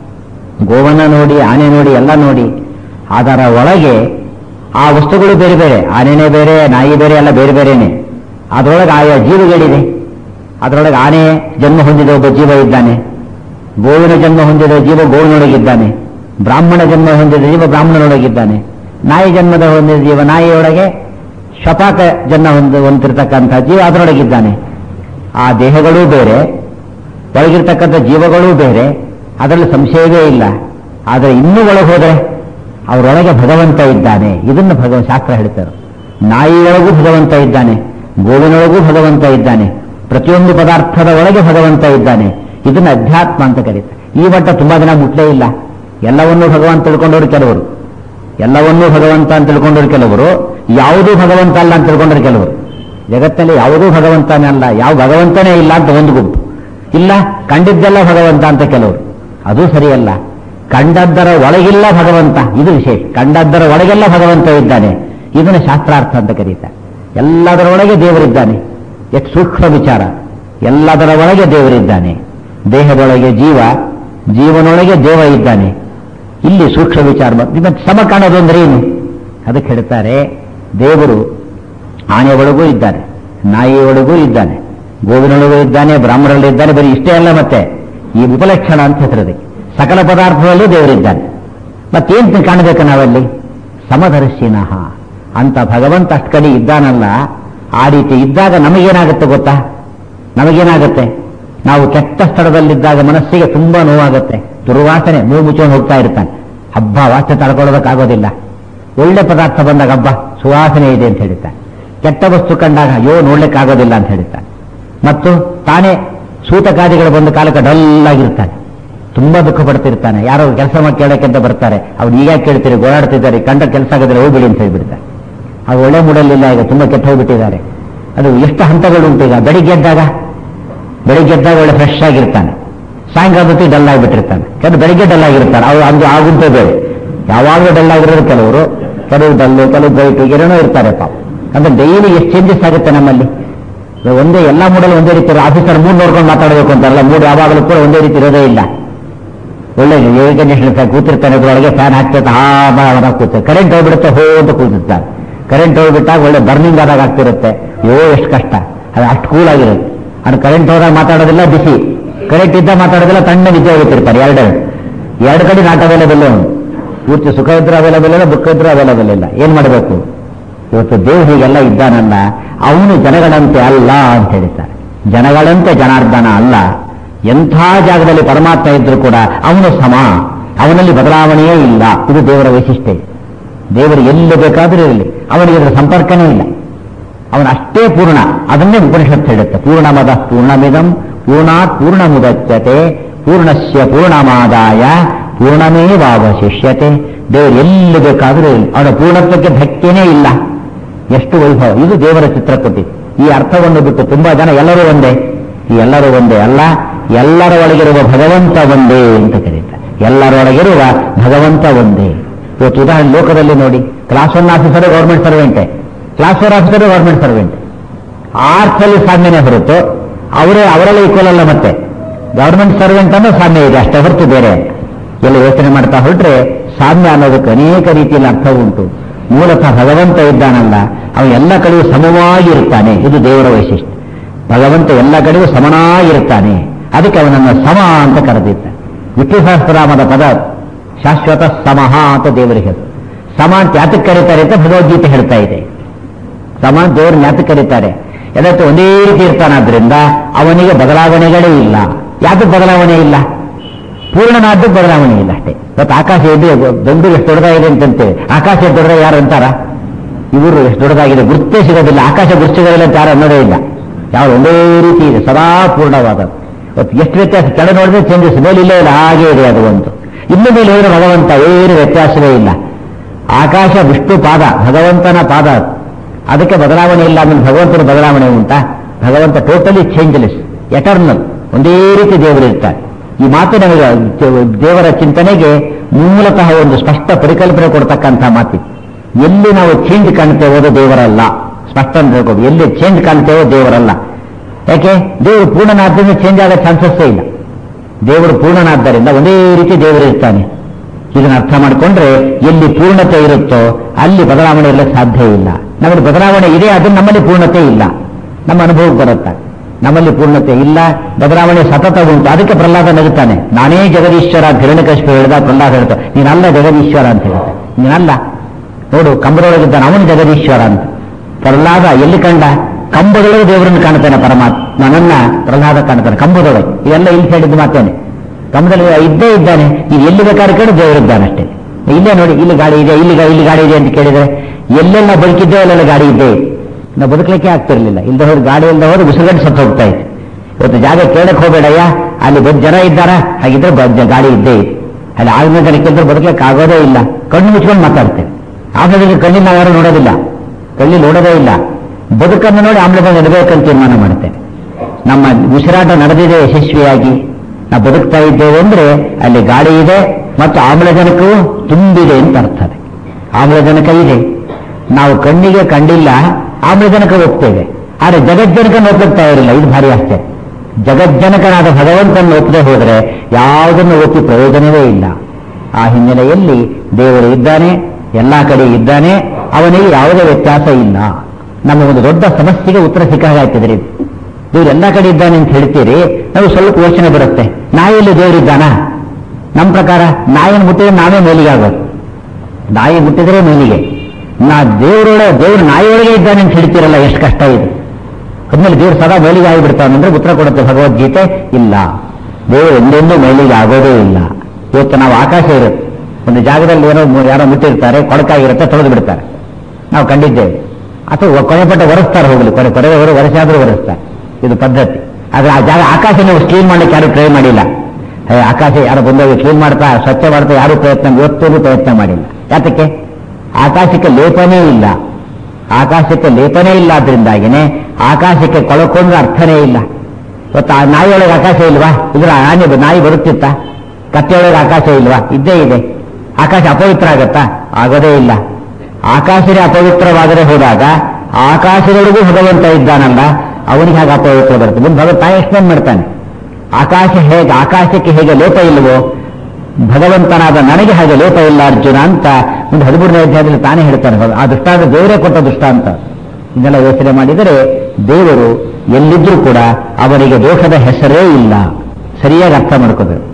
ಗೋವನ್ನ ನೋಡಿ, ಆನೆ ನೋಡಿ, ಎಲ್ಲ ನೋಡಿ, ಅದರ ಒಳಗೆ ಆ ವಸ್ತುಗಳು ಬೇರೆ ಬೇರೆ, ಆನೆನೇ ಬೇರೆ, ನಾಯಿ ಬೇರೆ, ಎಲ್ಲ ಬೇರೆ ಬೇರೆನೆ. ಅದರೊಳಗೆ ಆಯಾ ಜೀವಗಳಿದೆ. ಅದರೊಳಗೆ ಆನೆ ಜನ್ಮ ಹೊಂದಿದ ಒಬ್ಬ ಜೀವ ಇದ್ದಾನೆ, ಗೋವಿನ ಜನ್ಮ ಹೊಂದಿದ ಜೀವ ಗೋವಿನೊಳಗಿದ್ದಾನೆ, ಬ್ರಾಹ್ಮಣ ಜನ್ಮ ಹೊಂದಿದ ಜೀವ ಬ್ರಾಹ್ಮಣನೊಳಗಿದ್ದಾನೆ, ನಾಯಿ ಜನ್ಮದ ಹೊಂದಿದ ಜೀವ ನಾಯಿಯೊಳಗೆ, ಶಪಾಕ ಜನ್ಮ ಹೊಂದಿರತಕ್ಕಂಥ ಜೀವ ಅದರೊಳಗಿದ್ದಾನೆ. ಆ ದೇಹಗಳೂ ಬೇರೆ, ಒಳಗಿರ್ತಕ್ಕಂಥ ಜೀವಗಳೂ ಬೇರೆ, ಅದರಲ್ಲಿ ಸಂಶಯವೇ ಇಲ್ಲ. ಆದರೆ ಇನ್ನೂ ಒಳಗೆ ಹೋದರೆ ಅವರೊಳಗೆ ಭಗವಂತ ಇದ್ದಾನೆ. ಇದನ್ನು ಶಾಸ್ತ್ರ ಹೇಳ್ತಾರೆ. ನಾಯಿಯೊಳಗೂ ಭಗವಂತ ಇದ್ದಾನೆ, ಗೋವಿನೊಳಗೂ ಭಗವಂತ ಇದ್ದಾನೆ, ಪ್ರತಿಯೊಂದು ಪದಾರ್ಥದ ಒಳಗೆ ಭಗವಂತ ಇದ್ದಾನೆ. ಇದನ್ನ ಅಧ್ಯಾತ್ಮ ಅಂತ ಕರೀತಾರೆ. ಈ ಮಟ್ಟ ತುಂಬಾ ಜನ ಮುಟ್ಲೇ ಇಲ್ಲ. ಎಲ್ಲವನ್ನೂ ಭಗವಂತ ತಿಳ್ಕೊಂಡವರು ಕೆಲವರು, ಎಲ್ಲವನ್ನೂ ಭಗವಂತ ಅಂತ ತಿಳ್ಕೊಂಡವರು ಕೆಲವರು, ಯಾವುದೂ ಭಗವಂತ ಅಲ್ಲ ಅಂತ ತಿಳ್ಕೊಂಡರು ಕೆಲವರು. ಜಗತ್ತಲ್ಲಿ ಯಾವುದೂ ಭಗವಂತನೇ ಅಲ್ಲ, ಯಾವ ಭಗವಂತನೇ ಇಲ್ಲ ಅಂತ ಒಂದು ಗುಂಪು, ಇಲ್ಲ ಕಂಡಿದ್ದೆಲ್ಲ ಭಗವಂತ ಅಂತ ಕೆಲವರು. ಅದು ಸರಿಯಲ್ಲ. ಕಂಡದ್ದರ ಒಳಗಿಲ್ಲ ಭಗವಂತ, ಇದು ವಿಶೇಷ. ಕಂಡದ್ದರ ಒಳಗೆಲ್ಲ ಭಗವಂತ ಇದ್ದಾನೆ. ಇದನ್ನು ಶಾಸ್ತ್ರಾರ್ಥ ಅಂತ ಕರೀತಾರೆ. ಎಲ್ಲದರ ಒಳಗೆ ದೇವರಿದ್ದಾನೆ. ಎಷ್ಟು ಸೂಕ್ಷ್ಮ ವಿಚಾರ. ಎಲ್ಲದರ ಒಳಗೆ ದೇವರಿದ್ದಾನೆ. ದೇಹದೊಳಗೆ ಜೀವ, ಜೀವನೊಳಗೆ ದೇವ ಇದ್ದಾನೆ. ಇಲ್ಲಿ ಸೂಕ್ಷ್ಮ ವಿಚಾರ. ಮತ್ತೆ ಸಮ ಕಾಣೋದು ಅಂದ್ರೆ ಏನು? ಅದಕ್ಕೆ ಹೇಳ್ತಾರೆ, ದೇವರು ಆನೆ ಒಳಗೂ ಇದ್ದಾನೆ, ನಾಯಿ ಒಳಗೂ ಇದ್ದಾನೆ, ಗೋವಿನೊಳಗೂ ಇದ್ದಾನೆ, ಬ್ರಾಹ್ಮಣರಲ್ಲೂ ಇದ್ದಾನೆ. ಬರೀ ಇಷ್ಟೇ ಅಲ್ಲ, ಮತ್ತೆ ಈ ಉಪಲಕ್ಷಣ ಅಂತ ಹೆಸರದೆ ಸಕಲ ಪದಾರ್ಥದಲ್ಲೂ ದೇವರಿದ್ದಾನೆ. ಮತ್ತೇನು ಕಾಣಬೇಕು ನಾವಲ್ಲಿ? ಸಮದರ್ಶಿನಃ ಅಂತ ಭಗವಂತ ಅಷ್ಟು ಕಡೆ ಇದ್ದಾನಲ್ಲ. ಆ ರೀತಿ ಇದ್ದಾಗ ನಮಗೇನಾಗುತ್ತೆ ಗೊತ್ತಾ? ನಮಗೇನಾಗುತ್ತೆ? ನಾವು ಕೆಟ್ಟ ಸ್ಥಳದಲ್ಲಿದ್ದಾಗ ಮನಸ್ಸಿಗೆ ತುಂಬಾ ನೋವಾಗುತ್ತೆ. ದುರ್ವಾಸನೆ ಮೂಗು ಮುಚ್ಕೊಂಡು ಹೋಗ್ತಾ ಇರ್ತಾನೆ. ಹಬ್ಬ ವಾಸನೆ ತಡ್ಕೊಳ್ಳೋದಕ್ಕಾಗೋದಿಲ್ಲ. ಒಳ್ಳೆ ಪದಾರ್ಥ ಬಂದಾಗ ಹಬ್ಬ ಸುವಾಸನೆ ಇದೆ ಅಂತ ಹೇಳ್ತಾನೆ. ಕೆಟ್ಟ ವಸ್ತು ಕಂಡಾಗ ಅಯ್ಯೋ ನೋಡ್ಲಿಕ್ಕಾಗೋದಿಲ್ಲ ಅಂತ ಹೇಳ್ತಾನೆ. ಮತ್ತು ತಾನೇ ಸೂತಕಾದಿಗಳು ಬಂದ ಕಾಲಕ್ಕೆ ಡಲ್ಲಾಗಿರ್ತಾನೆ, ತುಂಬಾ ದುಃಖ ಪಡ್ತಿರ್ತಾನೆ. ಯಾರೋ ಕೆಲಸ ಮಾಡಿ ಕೇಳಕ್ಕೆ ಅಂತ ಬರ್ತಾರೆ, ಅವ್ರು ಈಗ ಕೇಳ್ತೀರಿ, ಗೋಳಾಡ್ತಿದ್ದಾರೆ, ಕಂಡ ಕೆಲಸ ಆಗಿದ್ರೆ ಹೋಗ್ಬಿಡಿ ಅಂತ ಹೇಳ್ಬಿಡ್ತಾರೆ. ಅದು ಒಳ್ಳೆ ಮೂಡಲಿಲ್ಲ, ಈಗ ತುಂಬಾ ಕೆಟ್ಟ ಹೋಗ್ಬಿಟ್ಟಿದ್ದಾರೆ. ಅದು ಎಷ್ಟು ಹಂತಗಳುಂಟು. ಈಗ ಬೆಳಿಗ್ಗೆ ಎದ್ದಾಗ ಒಳ್ಳೆ ಫ್ರೆಶ್ ಆಗಿರ್ತಾನೆ, ಸಾಯಂಕಾಲ ಹೊತ್ತಿಗೆ ಡಲ್ ಆಗಿಬಿಟ್ಟಿರ್ತಾನೆ. ಕೆಲವು ಬೆಳಿಗ್ಗೆ ಡಲ್ ಆಗಿರ್ತಾನೆ, ಅವ್ರು ಅದು ಆಗುಂಟೆ ಬೇರೆ. ಯಾವಾಗಲೂ ಡಲ್ ಆಗಿರೋದು ಕೆಲವರು, ಕೆಲವು ಡಲ್ಲು, ಕೆಲವು ಬೈಟು, ಏನೇನೋ ಇರ್ತಾರೆ ಪಾಪ. ಅಂದ್ರೆ ಡೈಲಿ ಎಷ್ಟು ಚೇಂಜಸ್ ಆಗುತ್ತೆ ನಮ್ಮಲ್ಲಿ. ಒಂದೇ ಎಲ್ಲ ಮೂಡಲ್ಲಿ ಒಂದೇ ರೀತಿ ಆಫೀಸರ್ ಮೂಡ್ ನೋಡ್ಕೊಂಡು ಮಾತಾಡಬೇಕು ಅಂತಾರಲ್ಲ, ಮೂಡ್ ಯಾವಾಗಲೂ ಕೂಡ ಒಂದೇ ರೀತಿ ಇರೋದೇ ಇಲ್ಲ. ಒಳ್ಳೆ ಏರ್ ಕಂಡೀಷನ್ ಕೂತಿರ್ತಾನೆ, ಅದರೊಳಗೆ ಫ್ಯಾನ್ ಹಾಕ್ತಿರ್ತಾ ಕೂತಿರ್ತಾರೆ. ಕರೆಂಟ್ ಹೋಗ್ಬಿಡುತ್ತೆ, ಹೋ ಅಂತ ಕೂತಿರ್ತಾರೆ. ಕರೆಂಟ್ ಹೋಗ್ಬಿಟ್ಟಾಗ ಒಳ್ಳೆ ಬರ್ನಿಂಗ್ ಆದಾಗ ಆಗ್ತಿರುತ್ತೆ. ಎಷ್ಟು ಕಷ್ಟ, ಅದು ಅಷ್ಟು ಕೂಲ್ ಆಗಿರುತ್ತೆ. ಅದು ಕರೆಂಟ್ ಹೋದಾಗ ಮಾತಾಡೋದಿಲ್ಲ ಬಿಸಿ, ಕರೆಂಟ್ ಇದ್ದ ಮಾತಾಡೋದಿಲ್ಲ ತಣ್ಣ ನಿದ್ದೆ ಹೋಗುತ್ತಿರ್ತಾರೆ. ಎರಡು ಕಡೆ ನಾಟ್ ಅವೈಲೇಬಲ್. ಪೂರ್ತಿ ಸುಖ ಇದ್ರೂ ಅವೈಲೇಬಲ್ ಇಲ್ಲ, ದುಃಖ ಇದ್ರೂ ಅವೈಲೇಬಲ್ ಇಲ್ಲ. ಏನ್ ಮಾಡಬೇಕು? ಇವತ್ತು ದೇವ್ರು ಹೀಗೆಲ್ಲ ಇದ್ದಾನಲ್ಲ, ಅವನು ಜನಗಳಂತೆ ಅಲ್ಲ ಅಂತ ಹೇಳ್ತಾರೆ. ಜನಗಳಂತೆ ಜನಾರ್ದನ ಅಲ್ಲ. ಎಂಥ ಜಾಗದಲ್ಲಿ ಪರಮಾತ್ಮ ಇದ್ರೂ ಕೂಡ ಅವನು ಸಮ, ಅವನಲ್ಲಿ ಬದಲಾವಣೆಯೇ ಇಲ್ಲ. ಇದು ದೇವರ ವೈಶಿಷ್ಟ್ಯ. ದೇವರು ಎಲ್ಲಿ ಬೇಕಾದರೂ ಇರಲಿ, ಅವನಿಗೆ ಇದರ ಸಂಪರ್ಕನೇ ಇಲ್ಲ. ಅವನು ಅಷ್ಟೇ ಪೂರ್ಣ. ಅದನ್ನೇ ಉಪನಿಷತ್ತು ಹೇಳುತ್ತೆ, ಪೂರ್ಣಮದ ಪೂರ್ಣಮಿದಂ ಪೂರ್ಣಾತ್ ಪೂರ್ಣಮುದಚ್ಯತೆ ಪೂರ್ಣಸ್ಯ ಪೂರ್ಣಮಾದಾಯ ಪೂರ್ಣಮೇವಾವಶಿಷ್ಯತೆ. ದೇವರು ಎಲ್ಲಿ ಬೇಕಾದರೂ ಇರಲಿ, ಅವನ ಪೂರ್ಣತ್ವಕ್ಕೆ ಧಕ್ಕೆನೇ ಇಲ್ಲ. ಎಷ್ಟು ವೈಭವ! ಇದು ದೇವರ ಚಿತ್ರಕೃತಿ. ಈ ಅರ್ಥವನ್ನು ಬಿಟ್ಟು ತುಂಬಾ ಜನ ಎಲ್ಲರೂ ಒಂದೇ, ಈ ಎಲ್ಲರೂ ಒಂದೇ ಅಲ್ಲ, ಎಲ್ಲರ ಒಳಗಿರುವ ಭಗವಂತ ಒಂದೇ ಅಂತ ಕರೀತಾರೆ. ಎಲ್ಲರೊಳಗಿರುವ ಭಗವಂತ ಒಂದೇ. ಇವತ್ತು ಉದಾಹರಣೆ ಲೋಕದಲ್ಲಿ ನೋಡಿ, ಕ್ಲಾಸ್ 1 ಆಫೀಸರು ಗೌರ್ಮೆಂಟ್ ಸರ್ವೆಂಟೇ, ಕ್ಲಾಸ್ 4 ಆಫೀಸರು ಗೌರ್ಮೆಂಟ್ ಸರ್ವೆಂಟ್. ಆರ್ಥಲ್ಲಿ ಸಾಮ್ಯನೇ ಹೊರತು ಅವರೆಲ್ಲ ಈಕ್ವಲ್ ಅಲ್ಲ. ಮತ್ತೆ ಗೌರ್ಮೆಂಟ್ ಸರ್ವೆಂಟ್ ಅನ್ನೋ ಸಾಮ್ಯ ಇದೆ ಅಷ್ಟೇ ಹೊರತು ಬೇರೆ ಎಲ್ಲ ಯೋಚನೆ ಮಾಡ್ತಾ ಹೊರಟ್ರೆ ಸಾಮ್ಯ ಅನ್ನೋದಕ್ಕೆ ಅನೇಕ ರೀತಿಯಲ್ಲಿ ಅರ್ಥ ಉಂಟು. ಮೂಲತಃ ಭಗವಂತ ಇದ್ದಾನಲ್ಲ, ಅವನು ಎಲ್ಲ ಕಡೆಯೂ ಸಮವಾಗಿರುತ್ತಾನೆ. ಇದು ದೇವರ ವೈಶಿಷ್ಟ್ಯ. ಭಗವಂತ ಎಲ್ಲ ಕಡೆಯೂ ಸಮನಾಗಿರುತ್ತಾನೆ. ಅದಕ್ಕೆ ಅವನನ್ನು ಸಮ ಅಂತ ಕರೆದಿದ್ದಾನೆ. ವಿಷ್ಣು ಸಹಸ್ರನಾಮದ ಪದ ಶಾಶ್ವತ ಸಮಹ ಅಂತ ದೇವರಿಗೆ ಹೆಸರು. ಸಮ ಅಂತ ಯಾತಕ್ಕೆ ಕರೀತಾರೆ ಅಂತ ಭಗವದ್ಗೀತೆ ಹೇಳ್ತಾ ಇದೆ. ಸಮ ದೇವರನ್ನ ಯಾತಕ್ಕೆ ಕರೀತಾರೆ? ಎಲ್ಲತ್ತು ಒಂದೇ ರೀತಿ ಇರ್ತಾನಾದ್ರಿಂದ ಅವನಿಗೆ ಬದಲಾವಣೆಗಳೇ ಇಲ್ಲ. ಯಾತಕ್ಕೆ ಬದಲಾವಣೆ ಇಲ್ಲ? ಪೂರ್ಣನಾದ್ದು ಬದಲಾವಣೆ ಇಲ್ಲ ಅಷ್ಟೇ. ಇವತ್ತು ಆಕಾಶ ಇದೆ, ಬೆಂಗಳೂರು ಎಷ್ಟು ದೊಡ್ಡದಾಗಿದೆ ಅಂತಂತೇವೆ. ಆಕಾಶ ಎಷ್ಟು ದೊಡ್ಡದಾಗ ಯಾರು ಅಂತಾರ? ಇವರು ಎಷ್ಟು ದೊಡ್ಡದಾಗಿದೆ ಗುರ್ತೇ ಸಿಗೋದಿಲ್ಲ. ಆಕಾಶ ಗುರ್ತು ಸಿಗೋದಿಲ್ಲ ಅಂತ ಯಾರು ಅನ್ನೋದೇ ಇಲ್ಲ. ಯಾವ ಒಂದೇ ರೀತಿ ಇದೆ, ಸದಾ ಪೂರ್ಣವಾದ. ಇವತ್ತು ಎಷ್ಟು ವ್ಯತ್ಯಾಸ, ಕೆಳ ನೋಡಿದ್ರೆ ಚೇಂಜಸ್, ಮೇಲೆ ಇಲ್ಲೇ ಇಲ್ಲ, ಹಾಗೆ ಇದೆ ಅದು ಒಂದು. ಇನ್ನು ಮೇಲೆ ಹೋದ್ರೆ ಭಗವಂತ ಏನು ವ್ಯತ್ಯಾಸವೇ ಇಲ್ಲ. ಆಕಾಶ ವಿಷ್ಣು ಪಾದ, ಭಗವಂತನ ಪಾದ, ಅದಕ್ಕೆ ಬದಲಾವಣೆ ಇಲ್ಲ. ಆಮೇಲೆ ಭಗವಂತನ ಬದಲಾವಣೆ ಉಂಟಾ? ಭಗವಂತ ಟೋಟಲಿ ಚೇಂಜ್ಲೆಸ್, ಎಟರ್ನಲ್, ಒಂದೇ ರೀತಿ ದೇವರು ಇರ್ತಾರೆ. ಈ ಮಾತು ನಮಗೆ ದೇವರ ಚಿಂತನೆಗೆ ಮೂಲತಃ ಒಂದು ಸ್ಪಷ್ಟ ಪರಿಕಲ್ಪನೆ ಕೊಡ್ತಕ್ಕಂಥ ಮಾತು. ಎಲ್ಲಿ ನಾವು ಚೇಂಜ್ ಕಾಣ್ತೇವೋ ಅದು ದೇವರಲ್ಲ. ಸ್ಪಷ್ಟ ಅಂತ ಎಲ್ಲಿ ಚೇಂಜ್ ಕಾಣ್ತೇವೋ ದೇವರಲ್ಲ. ಯಾಕೆ? ದೇವರು ಪೂರ್ಣನಾದ್ದರಿಂದ ಚೇಂಜ್ ಆಗೋ ಚಾನ್ಸಸ್ಸೇ ಇಲ್ಲ. ದೇವರು ಪೂರ್ಣನಾದ್ದರಿಂದ ಒಂದೇ ರೀತಿ ದೇವರು ಇರ್ತಾನೆ. ಇದನ್ನು ಅರ್ಥ ಮಾಡಿಕೊಂಡ್ರೆ ಎಲ್ಲಿ ಪೂರ್ಣತೆ ಇರುತ್ತೋ ಅಲ್ಲಿ ಬದಲಾವಣೆ ಇರಲಿಕ್ಕೆ ಸಾಧ್ಯ ಇಲ್ಲ. ನಮ್ಮಲ್ಲಿ ಬದಲಾವಣೆ ಇದೆ, ಅದು ನಮ್ಮಲ್ಲಿ ಪೂರ್ಣತೆ ಇಲ್ಲ. ನಮ್ಮ ಅನುಭವಕ್ಕೆ ಬರುತ್ತೆ. ನಮ್ಮಲ್ಲಿ ಪೂರ್ಣತೆ ಇಲ್ಲ, ಬದಲಾವಣೆ ಸತತ ಉಂಟು. ಅದಕ್ಕೆ ಪ್ರಹ್ಲಾದ ನಗುತ್ತಾನೆ, ನಾನೇ ಜಗದೀಶ್ವರ ಅಂತ ಹಿರಣ್ಯಕಶಿಪು ಹೇಳಿದ. ಪ್ರಹ್ಲಾದ ಹೇಳ್ತಾ, ನೀನಲ್ಲ ಜಗದೀಶ್ವರ ಅಂತ ಹೇಳ್ತಾನೆ. ನೀನಲ್ಲ, ನೋಡು ಕಂಬದೊಳಗಿದ್ದಾನೆ, ಅವನು ಜಗದೀಶ್ವರ ಅಂತ. ಪ್ರಹ್ಲಾದ ಎಲ್ಲಿ ಕಂಡ? ಕಂಬದೊಳಗೆ ದೇವರನ್ನು ಕಾಣ್ತಾನೆ ಪರಮಾತ್ಮ. ನನ್ನನ್ನ ಪ್ರಹ್ಲಾದ ಕಾಣ್ತಾನೆ ಕಂಬದೊಳಗೆ. ಇವೆಲ್ಲ ಇಲ್ಲಿ ಹೇಳಿದ್ದು ಮಾತೇನೆ. ಕಂಬದಲ್ಲಿ ಇದ್ದೇ ಇದ್ದಾನೆ. ಇದು ಎಲ್ಲಿ ಬೇಕಾದ್ರೆ ಕೇಳಿ ದೇವರಿದ್ದಾನೆ ಅಷ್ಟೇ. ಇಲ್ಲೇ ನೋಡಿ, ಇಲ್ಲಿ ಗಾಡಿ ಇದೆ, ಇಲ್ಲಿ ಗಾಡಿ ಇದೆ ಅಂತ ಕೇಳಿದ್ರೆ ಎಲ್ಲೆಲ್ಲ ಬದುಕಿದ್ದೆ ಅಲ್ಲೆಲ್ಲ ಗಾಡಿ ಇದ್ದೇ. ನಾವು ಬದುಕಲಿಕ್ಕೆ ಆಗ್ತಿರ್ಲಿಲ್ಲ. ಇಲ್ಲದೆ ಹೋದ್ರೆ ಗಾಡಿ ಇಲ್ಲದೆ ಹೋದ್ರೆ ಉಸಿರುಗಟ್ಟು ಸತ್ತು ಹೋಗ್ತಾ ಇತ್ತು. ಇವತ್ತು ಜಾಗ ಕೇಳಕ್ಕೆ ಹೋಗಬೇಡಯ್ಯ, ಅಲ್ಲಿ ಜನ ಇದ್ದಾರಾ, ಹಾಗಿದ್ರೆ ಗಾಡಿ ಇದ್ದೇ ಇದೆ. ಅಲ್ಲಿ ಆದ್ಮೇಲೆ ಜನಕ್ಕಿಂತ ಬದುಕಲಿಕ್ಕೆ ಆಗೋದೇ ಇಲ್ಲ. ಕಣ್ಣು ಮುಚ್ಕೊಂಡು ಮಾತಾಡ್ತೇವೆ. ಆಮೇಲೆ ಕಣ್ಣಿನ ನಾವು ಯಾರು ನೋಡೋದಿಲ್ಲ, ಕಣ್ಣಿ ನೋಡೋದೇ ಇಲ್ಲ. ಬದುಕನ್ನು ನೋಡಿ ಆಮ್ಲಜನಕ ಇರಬೇಕಂತ ತೀರ್ಮಾನ ಮಾಡುತ್ತೇವೆ. ನಮ್ಮ ಉಸಿರಾಟ ನಡೆದಿದೆ ಯಶಸ್ವಿಯಾಗಿ, ನಾವು ಬದುಕ್ತಾ ಇದ್ದೇವೆ ಅಂದ್ರೆ ಅಲ್ಲಿ ಗಾಡಿ ಇದೆ ಮತ್ತು ಆಮ್ಲಜನಕವು ತುಂಬಿದೆ ಅಂತ ಅರ್ಥ. ಆಮ್ಲಜನಕ ಇದೆ, ನಾವು ಕಣ್ಣಿಗೆ ಕಂಡಿಲ್ಲ, ಆಮ್ಲಜನಕ ಹೋಗ್ತೇವೆ. ಆದರೆ ಜಗಜ್ಜನಕನ ಒಪ್ಪುತ್ತಾ ಇರಲಿಲ್ಲ. ಇದು ಭಾರಿ ಆಶ್ಚರ್ಯ. ಜಗಜ್ಜನಕನಾದ ಭಗವಂತನ ಒಪ್ಪದೆ ಹೋದರೆ ಯಾವುದನ್ನು ಒಪ್ಪಿ ಪ್ರಯೋಜನವೇ ಇಲ್ಲ. ಆ ಹಿನ್ನೆಲೆಯಲ್ಲಿ ದೇವರು ಇದ್ದಾನೆ, ಎಲ್ಲಾ ಕಡೆ ಇದ್ದಾನೆ, ಅವನಿಗೆ ಯಾವುದೇ ವ್ಯತ್ಯಾಸ ಇಲ್ಲ. ನಮ್ಮ ಒಂದು ದೊಡ್ಡ ಸಮಸ್ಯೆಗೆ ಉತ್ತರ ಸಿಕ್ಕಾಗ್ತಿದ್ರಿ. ದೇವರು ಎಲ್ಲಾ ಕಡೆ ಇದ್ದಾನೆ ಅಂತ ಹೇಳ್ತೀರಿ, ನಾವು ಸ್ವಲ್ಪ ಯೋಚನೆ ಬರುತ್ತೆ. ನಾಯಿಯಲ್ಲಿ ದೇವರಿದ್ದಾನ? ನಮ್ಮ ಪ್ರಕಾರ ನಾಯಿಯನ್ನು ಮುಟ್ಟಿದ್ರೆ ನಾವೇ ಮೇಲಿಗೆ ಆಗೋದು. ನಾಯಿ ಮುಟ್ಟಿದ್ರೆ ಮೇಲಿಗೆ. ದೇವರು ನಾಯಿಯೊಳಗೆ ಇದ್ದಾನೆ ಅಂತ ಹೇಳ್ತೀರಲ್ಲ, ಎಷ್ಟು ಕಷ್ಟ ಇದೆ. ಅದ್ಮೇಲೆ ದೇವರು ಸದಾ ಮೇಲಿಗೆ ಆಗಿಬಿಡ್ತಾನಂದ್ರೆ ಉತ್ತರ ಕೊಡುತ್ತೆ ಭಗವದ್ಗೀತೆ. ಇಲ್ಲ, ದೇವರು ಎಂದೆಂದೂ ಮೇಲಿಗೆ ಆಗೋದೇ ಇಲ್ಲ. ಇವತ್ತು ನಾವು ಆಕಾಶ ಇರುತ್ತೆ, ಒಂದು ಜಾಗದಲ್ಲಿ ಯಾರೋ ಮುಟ್ಟಿರ್ತಾರೆ, ಕೊಳಕಾಗಿರುತ್ತೆ, ತೊಳೆದು ಬಿಡ್ತಾರೆ, ನಾವು ಕಂಡಿದ್ದೇವೆ. ಅಥವಾ ಕೊನೆಪಟ್ಟ ಒರೆಸ್ತಾರೆ, ಹೋಗಲಿ ಕೊನೆಗೆ ವರ್ಷಾದ್ರೂ ಒರೆಸ್ತಾರೆ, ಇದು ಪದ್ಧತಿ. ಆದ್ರೆ ಆ ಜಾಗ ಆಕಾಶ ನೀವು ಕ್ಲೀನ್ ಮಾಡ್ಲಿಕ್ಕೆ ಯಾರು ಟ್ರೈ ಮಾಡಿಲ್ಲ. ಆಕಾಶ ಯಾರು ಬಂದೋಗಿ ಕ್ಲೀನ್ ಮಾಡ್ತಾ ಸ್ವಚ್ಛ ಮಾಡ್ತಾ ಯಾರು ಇವತ್ತೂ ಪ್ರಯತ್ನ ಮಾಡಿಲ್ಲ. ಯಾತಕ್ಕೆ? ಆಕಾಶಕ್ಕೆ ಲೇಪನೇ ಇಲ್ಲ. ಆಕಾಶಕ್ಕೆ ಲೇಪನೇ ಇಲ್ಲ, ಆದ್ರಿಂದಾಗಿನೇ ಆಕಾಶಕ್ಕೆ ಕೊಳಕೊಂಡ್ರೆ ಅರ್ಥನೇ ಇಲ್ಲ. ಇವತ್ತು ಆ ನಾಯಿಯೊಳಗೆ ಆಕಾಶ ಇಲ್ವಾ? ಇದ್ರ ನಾಯಿ ಬರುತ್ತಿತ್ತ? ಕತ್ತೆಯೊಳಗೆ ಆಕಾಶ ಇಲ್ವಾ? ಇದ್ದೇ ಇದೆ. ಆಕಾಶ ಅಪವಿತ್ರ ಆಗತ್ತಾ? ಆಗೋದೇ ಇಲ್ಲ. ಆಕಾಶವೇ ಅಪವಿತ್ರವಾದರೆ ಹೋದಾಗ ಆಕಾಶದೊಳಗೂ ಭಗವಂತ ಇದ್ದಾನಲ್ಲ, ಅವನಿಗೆ ಹಾಗೆ ಅಪವಿತ್ರ ಬರುತ್ತೆ. ಮುಂದೆ ಭಗವಂತ ಎಕ್ಸ್ಪ್ಲೇನ್ ಮಾಡ್ತಾನೆ. ಆಕಾಶಕ್ಕೆ ಹೇಗೆ ಲೇಪ ಇಲ್ವೋ, ಭಗವಂತನಾದ ನನಗೆ ಹಾಗೆ ಲೇಪ ಇಲ್ಲ ಅರ್ಜುನ ಅಂತ ಒಂದು 13ನೇ ಅಧ್ಯಾಯದಲ್ಲಿ ತಾನೇ ಹೇಳ್ತಾನೆ. ಆ ದೃಷ್ಟಾಂತ ದೇವರೇ ಕೊಟ್ಟ ದೃಷ್ಟಾಂತ. ಇದೆಲ್ಲ ಯೋಚನೆ ಮಾಡಿದರೆ ದೇವರು ಎಲ್ಲಿದ್ರೂ ಕೂಡ ಅವನಿಗೆ ದೋಷದ ಹೆಸರೇ ಇಲ್ಲ. ಸರಿಯಾಗಿ ಅರ್ಥ ಮಾಡ್ಕೋಬೇಕು.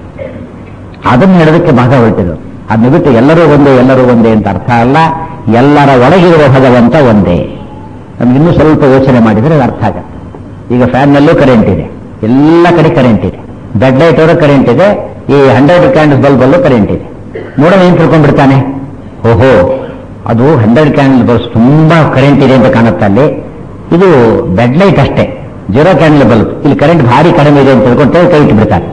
ಅದನ್ನು ಹೇಳೋದಕ್ಕೆ ಭಾಗ ಹೊರಟಿದ್ರು. ಅದನ್ನ ಬಿಟ್ಟು ಎಲ್ಲರೂ ಒಂದೇ ಅಂತ ಅರ್ಥ ಅಲ್ಲ. ಎಲ್ಲರ ಒಳಗಿರುವ ಭಗವಂತ ಒಂದೇ. ನಮ್ಗಿನ್ನೂ ಸ್ವಲ್ಪ ಯೋಚನೆ ಮಾಡಿದರೆ ಅದು ಅರ್ಥ ಆಗತ್ತೆ. ಈಗ ಫ್ಯಾನ್ನಲ್ಲೂ ಕರೆಂಟ್ ಇದೆ, ಎಲ್ಲ ಕಡೆ ಕರೆಂಟ್ ಇದೆ. ಬೆಡ್ ಲೈಟ್ ಅವರು ಕರೆಂಟ್ ಇದೆ, ಈ 100 ಕ್ಯಾಂಡಲ್ಸ್ ಬಲ್ಬ್ ಅಲ್ಲೂ ಕರೆಂಟ್ ಇದೆ. ನೋಡೋಣ ಏನ್ ತಿಳ್ಕೊಂಡ್ಬಿಡ್ತಾನೆ, ಓಹೋ ಅದು 100 ಕ್ಯಾಂಡಲ್ ಬಲ್ಬ್ಸ್ ತುಂಬಾ ಕರೆಂಟ್ ಇದೆ ಅಂತ ಕಾಣುತ್ತೆ. ಅಲ್ಲಿ ಇದು ಬೆಡ್ ಲೈಟ್ ಅಷ್ಟೇ, 0 ಕ್ಯಾಂಡಲ್ ಬಲ್ಬ್, ಇಲ್ಲಿ ಕರೆಂಟ್ ಭಾರಿ ಕಡಿಮೆ ಇದೆ ಅಂತ ತಿಳ್ಕೊಂಡು ಕೈ ಇಟ್ಬಿಡ್ತಾನೆ.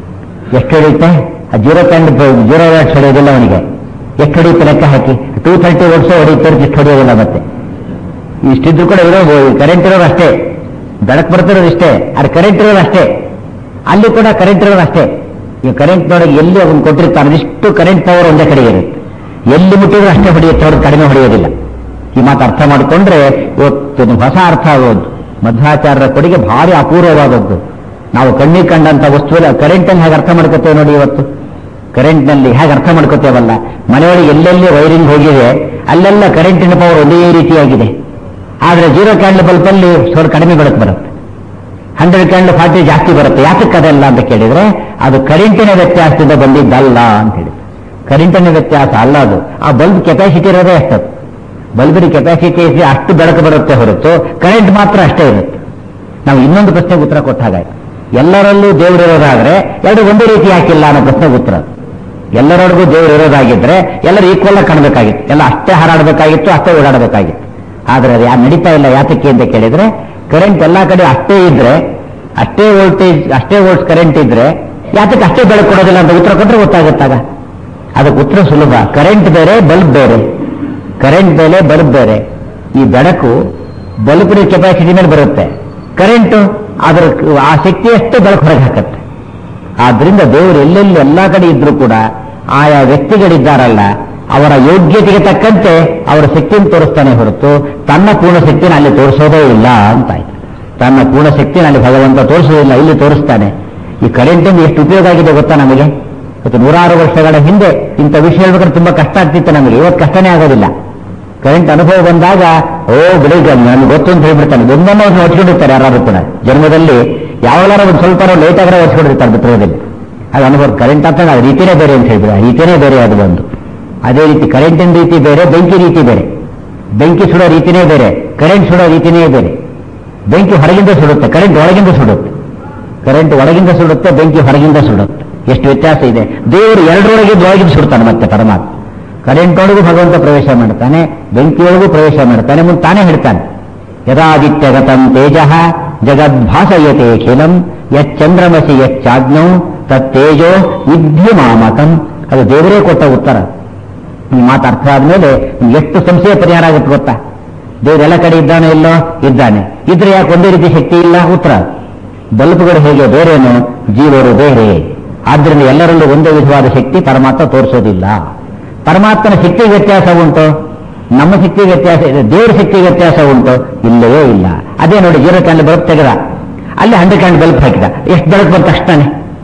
ಎಷ್ಟು ಹೊಡೆಯುತ್ತೆ? 0 ಕ್ಯಾಂಡಲ್ 0 ವ್ಯಾಟ್ಸ್ ಹೊಡೆಯೋದಿಲ್ಲ ಅವನಿಗೆ. ಎಷ್ಟು ಹೊಡೆಯುತ್ತೆ ಲೆಕ್ಕ ಹಾಕಿ? 230 ವೋಲ್ಟ್ಸ್ ಹೊಡೆಯುತ್ತೆ, ಇಷ್ಟು ಹೊಡೆಯೋದಿಲ್ಲ. ಮತ್ತೆ ಇಷ್ಟಿದ್ರು ಕೂಡ ಕರೆಂಟ್ ಇರೋದು ಅಷ್ಟೇ, ಬೆಳಕು ಬರ್ತಿರೋದು ಇಷ್ಟೇ, ಅದು ಕರೆಂಟ್ ಇರೋದು ಅಷ್ಟೇ. ಅಲ್ಲಿ ಕೂಡ ಕರೆಂಟ್ ಇರೋದು ಅಷ್ಟೇ. ಈ ಕರೆಂಟ್ ನೋಡೋಕೆ ಎಲ್ಲಿ ಅವನು ಕೊಟ್ಟಿರ್ತಾನೆ ಇಷ್ಟು ಕರೆಂಟ್ ಪವರ್ ಒಂದೇ ಕಡೆ ಇರುತ್ತೆ. ಎಲ್ಲಿ ಮುಟ್ಟಿದ್ರು ಅಷ್ಟೇ ಹೊಡೆಯುತ್ತೆ, ಅವ್ರಿಗೆ ಕಡಿಮೆ ಹೊಡೆಯೋದಿಲ್ಲ. ಈ ಮಾತು ಅರ್ಥ ಮಾಡಿಕೊಂಡ್ರೆ ಇವತ್ತು ಹೊಸ ಅರ್ಥ ಆಗೋದು. ಮಧ್ವಾಚಾರ್ಯರ ಕೊಡುಗೆ ಭಾರಿ ಅಪೂರ್ವವಾದದ್ದು. ನಾವು ಕಣ್ಣಿಗೆ ಕಂಡಂತ ವಸ್ತುವಿನ ಕರೆಂಟನ್ನು ಹೇಗೆ ಅರ್ಥ ಮಾಡ್ಕೋತೇವೆ ನೋಡಿ. ಇವತ್ತು ಕರೆಂಟ್ನಲ್ಲಿ ಹೇಗೆ ಅರ್ಥ ಮಾಡ್ಕೋತೇವಲ್ಲ, ಮನೆಯೊಳಗೆ ಎಲ್ಲೆಲ್ಲಿ ವೈರಿಂಗ್ ಹೋಗಿದೆ ಅಲ್ಲೆಲ್ಲ ಕರೆಂಟಿನ ಪವರ್ ಒಂದೇ ರೀತಿಯಾಗಿದೆ. ಆದರೆ 0 ಕ್ಯಾಂಡಲ್ ಬಲ್ಬಲ್ಲಿ ಸ್ವಲ್ಪ ಕಡಿಮೆ ಬೆಳಕು ಬರುತ್ತೆ, 100 ಕ್ಯಾಂಡಲ್ 40 ಜಾಸ್ತಿ ಬರುತ್ತೆ. ಯಾತಕ್ಕದಲ್ಲ ಅಂತ ಕೇಳಿದ್ರೆ ಅದು ಕರೆಂಟಿನ ವ್ಯತ್ಯಾಸದಿಂದ ಬಂದಿದ್ದಲ್ಲ ಅಂತ ಹೇಳಿ. ಕರೆಂಟಿನ ವ್ಯತ್ಯಾಸ ಅಲ್ಲ ಅದು. ಆ ಬಲ್ಬ್ ಕೆಪಾಸಿಟಿ ಇರೋದೇ ಅಷ್ಟದು. ಬಲ್ಬಿನ ಕೆಪಾಸಿಟಿ ಅಷ್ಟು ಬೆಳಕು ಬರುತ್ತೆ ಹೊರತು ಕರೆಂಟ್ ಮಾತ್ರ ಅಷ್ಟೇ ಇರುತ್ತೆ. ನಾವು ಇನ್ನೊಂದು ಪ್ರಶ್ನೆಗೆ ಉತ್ತರ ಕೊಟ್ಟಾಗಾಯ್ತು. ಎಲ್ಲರಲ್ಲೂ ದೇವರು ಇರೋದಾದ್ರೆ ಎರಡು ಒಂದೇ ರೀತಿ ಯಾಕಿಲ್ಲ ಅನ್ನೋ ಪ್ರಶ್ನೆಗೆ ಉತ್ತರ. ಎಲ್ಲರೊಳಗೂ ದೇವರು ಇರೋದಾಗಿದ್ರೆ ಎಲ್ಲರೂ ಈಕ್ವಲ್ ಆಗಿ ಕಾಣಬೇಕಾಗಿತ್ತು, ಎಲ್ಲ ಅಷ್ಟೇ ಹಾರಾಡಬೇಕಾಗಿತ್ತು, ಅಷ್ಟೇ ಓಡಾಡಬೇಕಾಗಿತ್ತು. ಆದರೆ ಅದು ನಡೀತಾ ಇಲ್ಲ. ಯಾತಕ್ಕೆ ಅಂತ ಕೇಳಿದ್ರೆ ಕರೆಂಟ್ ಎಲ್ಲಾ ಕಡೆ ಅಷ್ಟೇ ಇದ್ರೆ, ಅಷ್ಟೇ ವೋಲ್ಟೇಜ್ ಅಷ್ಟೇ ವೋಲ್ಟ್ಸ್ ಕರೆಂಟ್ ಇದ್ರೆ ಯಾತಕ್ಕೆ ಅಷ್ಟೇ ಬೆಳಕು ಕೊಡೋದಿಲ್ಲ ಅಂತ ಉತ್ತರ ಕೊಟ್ಟರೆ ಗೊತ್ತಾಗುತ್ತಾಗ. ಅದಕ್ಕೆ ಉತ್ತರ ಸುಲಭ. ಕರೆಂಟ್ ಬೇರೆ, ಬಲ್ಬ್ ಬೇರೆ. ಕರೆಂಟ್ ಬೇರೆ, ಬಲ್ಬ್ ಬೇರೆ. ಈ ಬೆಳಕು ಬಲ್ಬಿನ ಕೆಪಾಸಿಟಿ ಮೇಲೆ ಬರುತ್ತೆ, ಕರೆಂಟು ಅದರ ಆ ಶಕ್ತಿಯಷ್ಟೇ ಬೆಳಕು ಹೊರಗೆ ಹಾಕತ್ತೆ. ಆದ್ರಿಂದ ದೇವರು ಎಲ್ಲೆಲ್ಲಿ ಎಲ್ಲಾ ಕಡೆ ಇದ್ರೂ ಕೂಡ ಆಯಾ ವ್ಯಕ್ತಿಗಳಿದ್ದಾರಲ್ಲ ಅವರ ಯೋಗ್ಯತೆಗೆ ತಕ್ಕಂತೆ ಅವರ ಶಕ್ತಿಯನ್ನು ತೋರಿಸ್ತಾನೆ ಹೊರತು ತನ್ನ ಪೂರ್ಣ ಶಕ್ತಿನ ಅಲ್ಲಿ ತೋರಿಸೋದೇ ಇಲ್ಲ ಅಂತಾಯ್ತು. ತನ್ನ ಪೂರ್ಣ ಶಕ್ತಿನ ಅಲ್ಲಿ ಭಗವಂತ ತೋರಿಸೋದಿಲ್ಲ, ಇಲ್ಲಿ ತೋರಿಸ್ತಾನೆ. ಈ ಕರೆಂಟಿಂದ ಎಷ್ಟು ಉಪಯೋಗ ಆಗಿದೆ ಗೊತ್ತಾ ನಮಗೆ? ಇವತ್ತು 100 ವರ್ಷಗಳ ಹಿಂದೆ ಇಂಥ ವಿಷಯ ಹೇಳ್ಬೇಕಾದ್ರೆ ತುಂಬಾ ಕಷ್ಟ ಆಗ್ತಿತ್ತು ನಮಗೆ. ಇವತ್ತು ಕಷ್ಟನೇ ಆಗೋದಿಲ್ಲ. ಕರೆಂಟ್ ಅನುಭವ ಬಂದಾಗ ಬೆಳಿಗ್ಗೆ ನಮ್ಗೆ ಗೊತ್ತು ಅಂತ ಹೇಳ್ಬಿಡ್ತಾನೆ. ಒಂದೊಂದು ಹೊಚ್ಕೊಂಡಿರ್ತಾರೆ ಯಾರು ಕೂಡ. ಜನ್ಮದಲ್ಲಿ ಯಾವಾಗಾರ ಒಂದು ಸ್ವಲ್ಪ ಲೇಟ್ ಆಗರೆ ಹೊಚ್ಕೊಂಡಿರ್ತಾರೆ ಬಿತ್ತರದಲ್ಲಿ. ಅದು ಅನುಭವ ಕರೆಂಟ್ ಅಂತ ಅದು ರೀತಿನೇ ಬೇರೆ ಅಂತ ಹೇಳಿದ್ರೆ ಆ ರೀತಿನೇ ಬೇರೆ ಅದು ಒಂದು. ಅದೇ ರೀತಿ ಕರೆಂಟಿನ ರೀತಿ ಬೇರೆ, ಬೆಂಕಿ ರೀತಿ ಬೇರೆ. ಬೆಂಕಿ ಸುಡೋ ರೀತಿನೇ ಬೇರೆ, ಕರೆಂಟ್ ಸುಡೋ ರೀತಿನೇ ಬೇರೆ. ಬೆಂಕಿ ಹೊರಗಿಂದ ಸುಡುತ್ತೆ, ಕರೆಂಟ್ ಒಳಗಿಂದ ಸುಡುತ್ತೆ. ಕರೆಂಟ್ ಒಳಗಿಂದ ಸುಡುತ್ತೆ, ಬೆಂಕಿ ಹೊರಗಿಂದ ಸುಡುತ್ತೆ. ಎಷ್ಟು ವ್ಯತ್ಯಾಸ ಇದೆ. ದೇವರು ಒಳಗಿಂದ ಸುಡ್ತಾನೆ. ಮತ್ತೆ ಪರಮಾತ್ಮ ಕರೆಂಟ್ ಒಳಗೂ ಭಗವಂತ ಪ್ರವೇಶ ಮಾಡ್ತಾನೆ, ಬೆಂಕಿಯೊಳಗೂ ಪ್ರವೇಶ ಮಾಡ್ತಾನೆ. ಮುಂದೆ ತಾನೇ ಹೇಳ್ತಾನೆ ಯದಾದಿತ್ಯಗತಂ ತೇಜಃ ಜಗದ್ಭಾಸಯತೆ ಖಿಲಂ ಯಚ್ಚಂದ್ರಮಸಿ ಯಚ್ಚಾಜ್ಞೌ ತತ್ತೇಜೋ ವಿದ್ಯುಮಾಮಕಂ. ಅದು ದೇವರೇ ಕೊಟ್ಟ ಉತ್ತರ. ಈ ಮಾತು ಅರ್ಥ ಆದ್ಮೇಲೆ ಎಷ್ಟು ಸಂಶಯ ಪರಿಹಾರ ಆಗುತ್ತೆ ಗೊತ್ತಾ? ದೇವರೆಲ್ಲ ಕಡೆ ಇದ್ದಾನೆ ಇಲ್ಲೋ? ಇದ್ದಾನೆ. ಇದ್ರೆ ಯಾಕೆ ಒಂದೇ ರೀತಿ ಶಕ್ತಿ ಇಲ್ಲ? ಉತ್ತರ, ಬಲ್ಬುಗಳು ಹೇಗೆ ಬೇರೇನು, ಜೀವರು ಬೇರೆ. ಆದ್ದರಿಂದ ಎಲ್ಲರಲ್ಲೂ ಒಂದೇ ವಿಧವಾದ ಶಕ್ತಿ ಪರಮಾತ್ಮ ತೋರಿಸೋದಿಲ್ಲ. ಪರಮಾತ್ಮನ ಶಕ್ತಿ ವ್ಯತ್ಯಾಸ ಉಂಟು, ನಮ್ಮ ಶಕ್ತಿ ವ್ಯತ್ಯಾಸ ಇದೆ. ದೇವರ ಶಕ್ತಿ ವ್ಯತ್ಯಾಸ ಉಂಟು? ಇಲ್ಲವೇ ಇಲ್ಲ. ಅದೇ ನೋಡಿ, 0 ಕ್ಯಾಂಡಲ್ ಬಲ್ಬ್ ತೆಗೆದ, ಅಲ್ಲಿ 100 ಕ್ಯಾಂಡಲ್ ಬಲ್ಬ್ ಹಾಕಿದ, ಎಷ್ಟು ಬೆಳಕು ಬಂದ ತಕ್ಷಣ,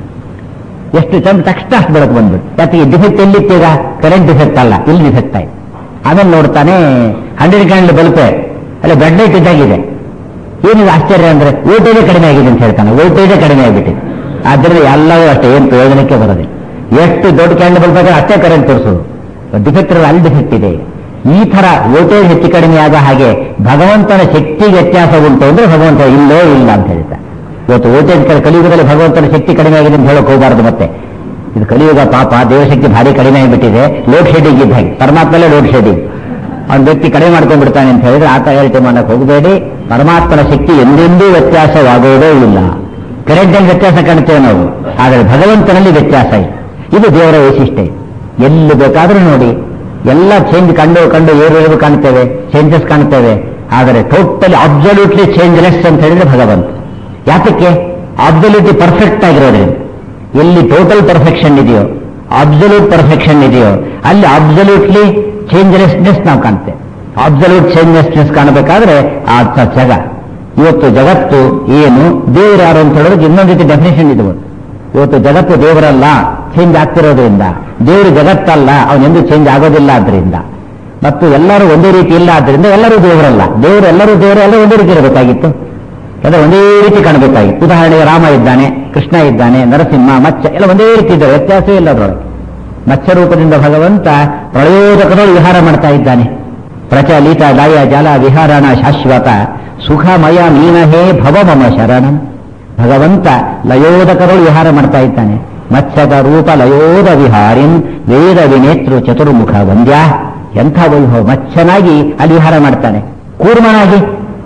ಎಷ್ಟು ಚಂದ ತಕ್ಷಣ ಅಷ್ಟು ಬೆಳಕು ಬಂದ್ಬಿಟ್ಟು. ಯಾಕೆ ಈ ಡಿಫೆಕ್ಟ್ ಎಲ್ಲಿತ್ತೀಗ? ಕರೆಂಟ್ ಡಿಫೆಕ್ಟ್ ಅಲ್ಲ, ಇಲ್ಲಿ ಡಿಫೆಕ್ಟ್ ಆಯ್ತು. ಆಮೇಲೆ ನೋಡ್ತಾನೆ 100 ಕ್ಯಾಂಡಲ್ ಬಲ್ಬ್ ಅಲ್ಲ ಬೆಡ್ ಲೈಟ್ ಇದ್ದಾಗಿದೆ. ಏನಿದೆ ಆಶ್ಚರ್ಯ ಅಂದ್ರೆ ವೋಲ್ಟೇಜೇ ಕಡಿಮೆ ಆಗಿದೆ ಅಂತ ಹೇಳ್ತಾನೆ. ವೋಲ್ಟೇಜೇ ಕಡಿಮೆ ಆಗಿಬಿಟ್ಟಿದೆ. ಆದ್ದರಿಂದ ಎಲ್ಲವೂ ಅಷ್ಟೇ, ಏನು ಪ್ರಯೋಜನಕ್ಕೆ ಬರೋದಿಲ್ಲ. ಎಷ್ಟು ದೊಡ್ಡ ಕ್ಯಾಂಡಲ್ ಬಲ್ಬ್ ಆಗ ಅಷ್ಟೇ ಕರೆಂಟ್ ತೋರಿಸೋದು. ಡಿಫೆಕ್ಟ್ ಇರೋದು ಅಲ್ಲಿ ಡಿಫೆಕ್ಟ್ ಇದೆ. ಈ ತರ ವೋಲ್ಟೇಜ್ ಹೆಚ್ಚು ಕಡಿಮೆ ಆದ ಹಾಗೆ ಭಗವಂತನ ಶಕ್ತಿ ವ್ಯತ್ಯಾಸ ಉಂಟು ಅಂದ್ರೆ ಭಗವಂತ ಇಲ್ಲೋ ಇಲ್ಲ ಅಂತ ಹೇಳ್ತಾರೆ. ಇವತ್ತು ವೋಲ್ಟೇಜ್ ಕಲಿಯುಗದಲ್ಲಿ ಭಗವಂತನ ಶಕ್ತಿ ಕಡಿಮೆ ಆಗಿದೆ ಅಂತ ಹೇಳಕ್ ಹೋಗಬಾರದು. ಮತ್ತೆ ಇದು ಕಲಿಯುಗ, ಪಾಪ ದೇವಶಕ್ತಿ ಭಾರಿ ಕಡಿಮೆ ಆಗಿಬಿಟ್ಟಿದೆ. ಲೋಡ್ ಶೆಡ್ಡಿಂಗ್ ಇದ್ದ ಹಾಗೆ, ಪರಮಾತ್ಮಲ್ಲೇ ಲೋಡ್ ಶೆಡ್ಡಿಂಗ್. ಅವ್ನ ವ್ಯಕ್ತಿ ಕಡಿಮೆ ಮಾಡ್ಕೊಂಡ್ಬಿಡ್ತಾನೆ ಅಂತ ಹೇಳಿದ್ರೆ ಆತ ಹೇಳ್ತೆ ಮಾಡಕ್ಕೆ ಹೋಗಬೇಡಿ. ಪರಮಾತ್ಮನ ಶಕ್ತಿ ಎಂದೆಂದೂ ವ್ಯತ್ಯಾಸವಾಗುವುದೇ ಇಲ್ಲ. ಕರೆಂಟಲ್ಲಿ ವ್ಯತ್ಯಾಸ ಕಾಣುತ್ತೇವೆ ನಾವು, ಆದರೆ ಭಗವಂತನಲ್ಲಿ ವ್ಯತ್ಯಾಸ ಇದೆ. ಇದು ದೇವರ ವೈಶಿಷ್ಟ್ಯ. ಎಲ್ಲಿ ಬೇಕಾದ್ರೂ ನೋಡಿ, ಎಲ್ಲ ಚೇಂಜ್ ಕಂಡು ಏರು ಕಾಣ್ತೇವೆ, ಚೇಂಜಸ್ ಕಾಣ್ತೇವೆ. ಆದರೆ ಟೋಟಲಿ ಅಬ್ಸಲ್ಯೂಟ್ಲಿ ಚೇಂಜ್ಲೆಸ್ ಅಂತ ಹೇಳಿದ್ರೆ ಭಗವಂತ. ಯಾತಕ್ಕೆ? ಅಬ್ಸಲ್ಯೂಟ್ಲಿ ಪರ್ಫೆಕ್ಟ್ ಆಗಿರೋದ್ರಿಂದ. ಎಲ್ಲಿ ಟೋಟಲ್ ಪರ್ಫೆಕ್ಷನ್ ಇದೆಯೋ, ಅಬ್ಸಲ್ಯೂಟ್ ಪರ್ಫೆಕ್ಷನ್ ಇದೆಯೋ, ಅಲ್ಲಿ ಅಬ್ಸಲ್ಯೂಟ್ಲಿ ಚೇಂಜ್ಲೆಸ್ನೆಸ್ ನಾವು ಕಾಣ್ತೇವೆ. ಅಬ್ಸಲ್ಯೂಟ್ ಚೇಂಜ್ಲೆಸ್ನೆಸ್ ಕಾಣಬೇಕಾದ್ರೆ ಆ ಜಗ. ಇವತ್ತು ಜಗತ್ತು ಏನು, ದೇವರು ಯಾರು ಅಂತ ಹೇಳೋದಕ್ಕೆ ಇನ್ನೊಂದು ರೀತಿ ಡೆಫಿನೇಷನ್ ಇದೆ. ಇವತ್ತು ಜಗತ್ತು ದೇವರಲ್ಲ, ಚೇಂಜ್ ಆಗ್ತಿರೋದ್ರಿಂದ. ದೇವರು ಜಗತ್ತಲ್ಲ, ಅವನೆಂದೂ ಚೇಂಜ್ ಆಗೋದಿಲ್ಲ ಆದ್ರಿಂದ. ಮತ್ತು ಎಲ್ಲರೂ ಒಂದೇ ರೀತಿ ಇಲ್ಲ ಆದ್ರಿಂದ ಎಲ್ಲರೂ ದೇವರಲ್ಲ. ದೇವರು ಎಲ್ಲರೂ ದೇವರೆಲ್ಲ ಒಂದೇ ರೀತಿ ಇರಬೇಕಾಗಿತ್ತು, ಎಲ್ಲ ಒಂದೇ ರೀತಿ ಕಾಣಬೇಕಾಗಿತ್ತು. ಉದಾಹರಣೆಗೆ ರಾಮ ಇದ್ದಾನೆ, ಕೃಷ್ಣ ಇದ್ದಾನೆ, ನರಸಿಂಹ, ಮತ್ಸ್ಯ ಎಲ್ಲ ಒಂದೇ ರೀತಿ ಇದ್ದಾರೆ, ವ್ಯತ್ಯಾಸವೇ ಇಲ್ಲ ಅದರೊಳಗೆ. ಮತ್ಸ್ಯ ರೂಪದಿಂದ ಭಗವಂತ ಪ್ರಯೋಜಕದೊಳಗೆ ವಿಹಾರ ಮಾಡ್ತಾ ಇದ್ದಾನೆ. ಪ್ರಚಲಿತ ಲಯ ಜಲ ವಿಹಾರಣ ಶಾಶ್ವತ ಸುಖಮಯ ಮೀನಹೇ ಭವ ಮಮ ಶರಣಂ. ಭಗವಂತ ಲಯೋದಕರೊಳು ವಿಹಾರ ಮಾಡ್ತಾ ಇದ್ದಾನೆ. ಮತ್ಸ್ಯದ ರೂಪ ಲಯೋದ ವಿಹಾರಿನ್ ವೇದ ವಿನೇತೃ ಚತುರ್ಮುಖ ವಂದ್ಯ. ಎಂಥ ವೈಭವ! ಮತ್ಸ್ಯನಾಗಿ ಅಲ್ಲಿ ವಿಹಾರ ಮಾಡ್ತಾನೆ, ಕೂರ್ಮನಾಗಿ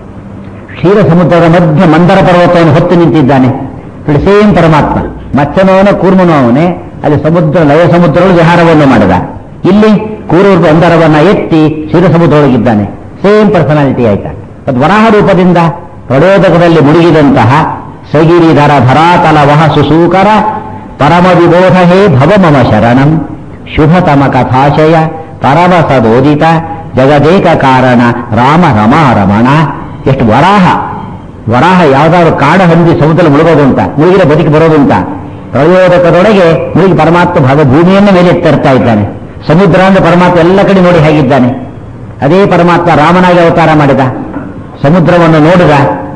ಕ್ಷೀರ ಸಮುದ್ರದ ಮಧ್ಯ ಮಂದರ ಪರ್ವತವನ್ನು ಹೊತ್ತು ನಿಂತಿದ್ದಾನೆ. ಸೇಮ್ ಪರಮಾತ್ಮ, ಮತ್ಸ್ಯನವನ ಕೂರ್ಮನವನೇ ಅಲ್ಲಿ ಸಮುದ್ರ ಲಯ ಸಮುದ್ರಗಳು ವಿಹಾರವನ್ನು ಮಾಡಿದ. ಇಲ್ಲಿ ಕೂರೂರ್ಪ ಅಂದರವನ್ನ ಎತ್ತಿ ಕ್ಷೀರ ಸಮುದ್ರೊಳಗಿದ್ದಾನೆ. ಸೇಮ್ ಪರ್ಸನಾಲಿಟಿ ಆಯ್ತಾ. ಅದು ವರಾಹ ರೂಪದಿಂದ ಪ್ರಡೋದಕದಲ್ಲಿ ಮುಳುಗಿದಂತಹ ಸಗಿರಿಧರ ಧರಾತಲ ವಹ ಸುಸೂಕರ ಪರಮ ವಿಬೋಧ ಹೇ ಭವ ಮಮ ಶರಣಂ ಶುಭತಮ ಕಥಾಶಯ ಪರಮ ಸದೋದಿತ ಜಗದೇಕ ಕಾರಣ ರಾಮ ರಮಾ ರಮಣ. ಎಷ್ಟು ವರಾಹ! ವರಾಹ ಯಾವ್ದಾದ್ರು ಕಾಡ ಹಂದಿ ಸಮುದ್ರ ಮುಳುಗೋದುಂಟ, ಮುಳುಗಿನ ಬದುಕಿ ಬರೋದುಂಟ. ಪ್ರಯೋದಕದೊಳಗೆ ಮುಳುಗಿ ಪರಮಾತ್ಮ ಭೂಮಿಯನ್ನು ಮೇಲೆ ಎತ್ತರ್ತಾ ಇದ್ದಾನೆ. ಸಮುದ್ರ ಅಂದ್ರೆ ಪರಮಾತ್ಮ ಎಲ್ಲ ಕಡೆ ನೋಡಿ ಹೇಗಿದ್ದಾನೆ. ಅದೇ ಪರಮಾತ್ಮ ರಾಮನಾಗಿ ಅವತಾರ ಮಾಡಿದ, ಸಮುದ್ರವನ್ನು ನೋಡಿದ.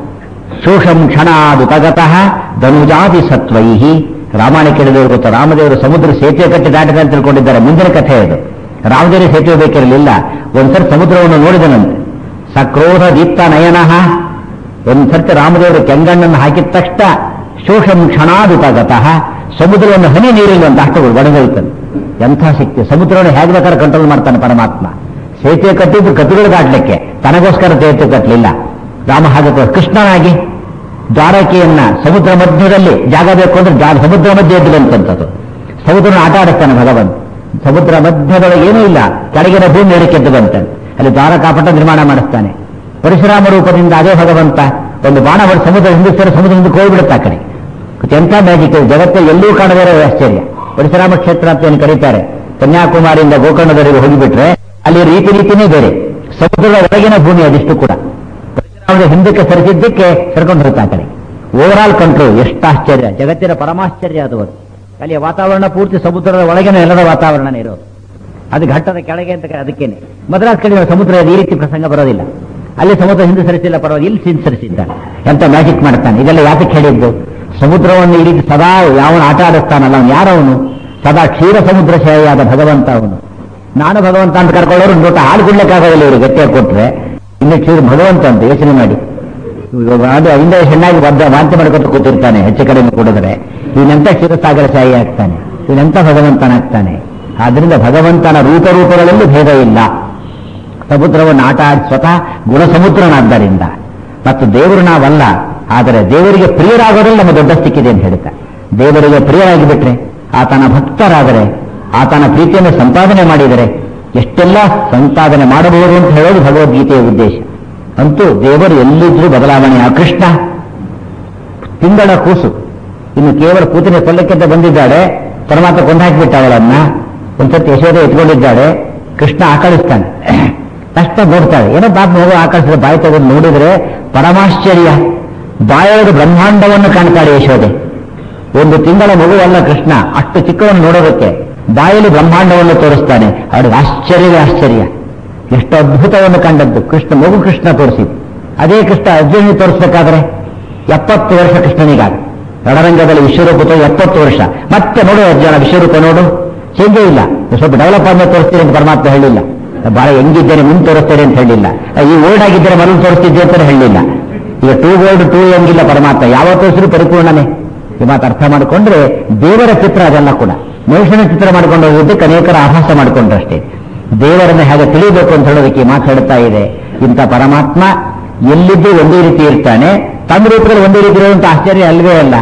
ಶೋಷಂ ಕ್ಷಣಾದುಪಗತಃ ಧನುಜಾದಿ ಸತ್ವೈಹಿ. ರಾಮಾಯಣ ಕೇಳಿದವರು ಗೊತ್ತಾ, ರಾಮದೇವರು ಸಮುದ್ರ ಸೇತುವೆ ಕಟ್ಟಿ ದಾಟಿದ ಅಂತ ತಿಳ್ಕೊಂಡಿದ್ದಾರೆ. ಮುಂದಿನ ಕಥೆ ಅದು. ರಾಮದೇವರು ಸೇತುವೆ ಬೇಕಿರಲಿಲ್ಲ. ಒಂದ್ಸರಿ ಸಮುದ್ರವನ್ನು ನೋಡಿದನಂತೆ. ಸಕ್ರೋಧ ದೀಪ್ತ ನಯನಃ. ಒಂದ್ಸರ್ತಿ ರಾಮದೇವರು ಕೆಂಗಣ್ಣನ್ನು ಹಾಕಿದ ತಕ್ಷಣ ಶೋಷಂ ಕ್ಷಣಾದುಪಗತಃ, ಸಮುದ್ರವನ್ನು ಹನಿ ನೀರಿಲ್ಲಂತ ಅಷ್ಟು ಒಣಗಲ್ತಾನೆ. ಎಂಥ ಶಕ್ತಿ! ಸಮುದ್ರವನ್ನು ಹೇಗೆ ಬೇಕಾದ್ರೆ ಕಂಟ್ರೋಲ್ ಮಾಡ್ತಾನೆ ಪರಮಾತ್ಮ. ಸೇತುವೆ ಕಟ್ಟಿದ್ದು ಕಪಿಗಳು ದಾಟಲಿಕ್ಕೆ, ತನಗೋಸ್ಕರ ಸೇತುವೆ ಕಟ್ಟಲಿಲ್ಲ. ರಾಮ ಹಾಗೆ ಕೃಷ್ಣನಾಗಿ ದ್ವಾರಕೆಯನ್ನ ಸಮುದ್ರ ಮಧ್ಯದಲ್ಲಿ ಜಾಗ ಬೇಕು ಅಂದ್ರೆ ಸಮುದ್ರ ಮಧ್ಯೆ ಎದ್ದು ಬಂತಂಥದ್ದು. ಸಮುದ್ರನ ಆಟ ಆಡಿಸ್ತಾನೆ ಭಗವಂತ. ಸಮುದ್ರ ಮಧ್ಯದೊಳಗೆ ಏನೂ ಇಲ್ಲ, ಕೆಳಗಿನ ಭೂಮಿ ಮೇಲಕ್ಕೆ ಎದ್ದು ಬಂತಾನೆ. ಅಲ್ಲಿ ದ್ವಾರಕಾಪಟ ನಿರ್ಮಾಣ ಮಾಡಿಸ್ತಾನೆ. ಪರಶುರಾಮ ರೂಪದಿಂದ ಅದೇ ಭಗವಂತ ಒಂದು ಬಾಣ ಮಾಡಿ ಸಮುದ್ರ ಹಿಂದಿಸ್ತಾರೆ, ಸಮುದ್ರ ಹಿಂದಕ್ಕೆ ಹೋಗ್ಬಿಡುತ್ತೆ ಆ ಕಡೆ. ಎಂಥ ಮ್ಯಾಜಿಕ್! ಜಗತ್ತಲ್ಲಿ ಎಲ್ಲೂ ಕಾಣದೇ ಇರೋ ಆಶ್ಚರ್ಯ. ಪರಶುರಾಮ ಕ್ಷೇತ್ರ ಅಂತ ಏನು ಕರೀತಾರೆ. ಕನ್ಯಾಕುಮಾರಿಯಿಂದ ಗೋಕರ್ಣದವರೆಗೆ ಹೋಗಿಬಿಟ್ರೆ ಅಲ್ಲಿ ರೀತಿನೇ ಬೇರೆ. ಸಮುದ್ರದ ಒಳಗಿನ ಭೂಮಿ ಅದಿಷ್ಟು ಕೂಡ ಪರಶುರಾಮದ ಹಿಂದಕ್ಕೆ ಸರಿಸಿದ್ದಕ್ಕೆ ಸರ್ಕೊಂಡು ಹೋಗ್ತಾ ಕಡೆ. Overall control. ಎಷ್ಟು ಆಶ್ಚರ್ಯ! ಜಗತ್ತಿನ ಪರಮಾಶ್ಚರ್ಯ ಅದು. ಅಲ್ಲಿಯ ವಾತಾವರಣ ಪೂರ್ತಿ ಸಮುದ್ರದ ಒಳಗಿನ ನೆಲದ ವಾತಾವರಣನೇ ಇರೋದು. ಅದು ಘಟ್ಟದ ಕೆಳಗೆ ಅಂತ ಅದಕ್ಕೇನೆ. ಮದ್ರಾಸ್ ಕಡೆ ಸಮುದ್ರ ಈ ರೀತಿ ಪ್ರಸಂಗ ಬರೋದಿಲ್ಲ. ಅಲ್ಲಿ ಸಮುದ್ರ ಹಿಂದೆ ಸರಿಸಿಲ್ಲ, ಪರವಾಗಿ ಇಲ್ಲಿ ಹಿಂದೆ ಸರಿಸಿದ್ದಾನೆ. ಎಂತ ಮ್ಯಾಜಿಕ್ ಮಾಡ್ತಾನೆ! ಇದೆಲ್ಲ ಯಾತಕ್ಕೆ ಹೇಳಿದ್ದು? ಸಮುದ್ರವನ್ನು ಈ ರೀತಿ ಸದಾ ಯಾವನು ಆಟ ಆಡಿಸ್ತಾನಲ್ಲ ಅವನು ಯಾರವನು? ಸದಾ ಕ್ಷೀರ ಸಮುದ್ರ ಶೇಯಾದ ಭಗವಂತ ಅವನು. ನಾನು ಭಗವಂತ ಅಂತ ಕರ್ಕೊಳ್ಳೋರು ನೋಟ ಹಾಲು ಕುಡ್ಲಿಕ್ಕಾಗೋದಿಲ್ಲ ಇವರು ಗಟ್ಟಿಯಾಗಿ ಕೊಟ್ರೆ. ಇನ್ನು ಕ್ಷೀರ ಭಗವಂತ ಅಂತ ಯೋಚನೆ ಮಾಡಿ. ಅದು ಹಿಂದೆ ಚೆನ್ನಾಗಿ ವಾಂತಿ ಮಾಡ್ಕೊತ ಕೂತಿರ್ತಾನೆ, ಹೆಚ್ಚು ಕಡಿಮೆ ಕೊಡಿದ್ರೆ. ಇವನೆಂತ ಕ್ಷೀರಸಾಗರ ಶಾಹಿ ಆಗ್ತಾನೆ, ಇವನೆಂತ ಭಗವಂತನಾಗ್ತಾನೆ. ಆದ್ರಿಂದ ಭಗವಂತನ ರೂಪಗಳಲ್ಲಿ ಭೇದ ಇಲ್ಲ. ಸಮುದ್ರವನ್ನು ಆಟ ಆಡಿ ಸ್ವತಃ ಗುಣಸಮುದ್ರನಾದ್ದರಿಂದ ಮತ್ತು ದೇವರು ನಾವಲ್ಲ, ಆದರೆ ದೇವರಿಗೆ ಪ್ರಿಯರಾಗೋದ್ರಲ್ಲಿ ನಮ್ಮ ದೊಡ್ಡ ಸ್ಥಿಕ್ಕಿದೆ ಅಂತ ಹೇಳ್ತಾರೆ. ದೇವರಿಗೆ ಪ್ರಿಯರಾಗಿ ಬಿಟ್ರೆ, ಆತನ ಭಕ್ತರಾದರೆ, ಆತನ ಪ್ರೀತಿಯನ್ನು ಸಂಪಾದನೆ ಮಾಡಿದರೆ ಎಷ್ಟೆಲ್ಲ ಸಂಪಾದನೆ ಮಾಡಬಹುದು ಅಂತ ಹೇಳೋದು ಭಗವದ್ಗೀತೆಯ ಉದ್ದೇಶ. ಅಂತೂ ದೇವರು ಎಲ್ಲಿದ್ರೂ ಬದಲಾವಣೆ. ಆ ಕೃಷ್ಣ ತಿಂಗಳ ಕೂಸು, ಇನ್ನು ಕೇವಲ ಕೂತಿನ ಕೊಲ್ಲಕ್ಕಿಂತ ಬಂದಿದ್ದಾಳೆ, ಪರಮಾತ್ಮ ಕೊಂದಾಕಿಬಿಟ್ಟ ಅವಳನ್ನ. ಒಂದ್ಸತಿ ಯಶೋಧ ಎತ್ಕೊಂಡಿದ್ದಾಳೆ, ಕೃಷ್ಣ ಆಕಳಿಸ್ತಾನೆ. ತಕ್ಷಣ ನೋಡ್ತಾಳೆ, ಏನೋ ಬಾಬು ಮಗು ಆಕಳಿಸಿದ ಬಾಯಿ ತಗೊಂಡು ನೋಡಿದ್ರೆ ಪರಮಾಶ್ಚರ್ಯ, ಬಾಯೊಳಗೆ ಬ್ರಹ್ಮಾಂಡವನ್ನು ಕಾಣ್ತಾಳೆ ಯಶೋಧೆ. ಒಂದು ತಿಂಗಳ ಮಗುವಲ್ಲ ಕೃಷ್ಣ, ಅಷ್ಟು ಚಿಕ್ಕವನ್ನು ನೋಡೋದಕ್ಕೆ ಬಾಯಲ್ಲಿ ಬ್ರಹ್ಮಾಂಡವನ್ನು ತೋರಿಸ್ತಾನೆ. ಅವಳಿಗೆ ಆಶ್ಚರ್ಯವೇ ಆಶ್ಚರ್ಯ. ಎಷ್ಟು ಅದ್ಭುತವನ್ನು ಕಂಡದ್ದು ಕೃಷ್ಣ, ಮಗು ಕೃಷ್ಣ ತೋರಿಸಿದ್ದು. ಅದೇ ಕೃಷ್ಣ ಅರ್ಜುನಿಗೆ ತೋರಿಸಬೇಕಾದ್ರೆ 70 ವರ್ಷ ಕೃಷ್ಣನಿಗಾಗ ರಣರಂಗದಲ್ಲಿ ವಿಶ್ವರೂಪ 70 ವರ್ಷ. ಮತ್ತೆ ನೋಡು ಅರ್ಜುನ ವಿಶ್ವರೂಪ ನೋಡು, ಚೇಂಜೇ ಇಲ್ಲ. ಸ್ವಲ್ಪ ಡೆವಲಪ್ ಆದ್ಮೇಲೆ ತೋರಿಸ್ತೀನಿ ಅಂತ ಪರಮಾತ್ಮ ಹೇಳಿಲ್ಲ. ಬಹಳ ಹೆಂಗಿದ್ದೇನೆ ಮುಂದೆ ತೋರಿಸ್ತೇನೆ ಅಂತ ಹೇಳಿಲ್ಲ. ಈ ಓಲ್ಡ್ ಆಗಿದ್ದರೆ ಮೊದಲು ತೋರಿಸ್ತಿದ್ದೆ ಅಂತ ಹೇಳಿಲ್ಲ. ಈಗ ಟೂ ಓಲ್ಡ್ ಟೂ ಹೆಂಗಿಲ್ಲ ಪರಮಾತ್ಮ, ಯಾವ ತೋರಿಸಿದ್ರು ಪರಿಪೂರ್ಣನೇ. ಈ ಮಾತು ಅರ್ಥ ಮಾಡಿಕೊಂಡ್ರೆ ದೇವರ ಚಿತ್ರ ಅದೆಲ್ಲ ಕೂಡ ಮನುಷ್ಯನ ಚಿತ್ರ ಮಾಡ್ಕೊಂಡು ಹೋಗೋದಕ್ಕೆ ಅನೇಕರ ಆಭಾಸ ಮಾಡಿಕೊಂಡ್ರಷ್ಟೇ. ದೇವರನ್ನ ಹೇಗೆ ತಿಳಿಯಬೇಕು ಅಂತ ಹೇಳೋದಕ್ಕೆ ಈ ಮಾತು ಹೇಳ್ತಾ ಇದೆ. ಇಂಥ ಪರಮಾತ್ಮ ಎಲ್ಲಿದ್ದು ಒಂದೇ ರೀತಿ ಇರ್ತಾನೆ, ತನ್ನ ರೂಪದಲ್ಲಿ ಒಂದೇ ರೀತಿ ಇರುವಂತ ಆಶ್ಚರ್ಯ ಅಲ್ವೇ ಅಲ್ಲ.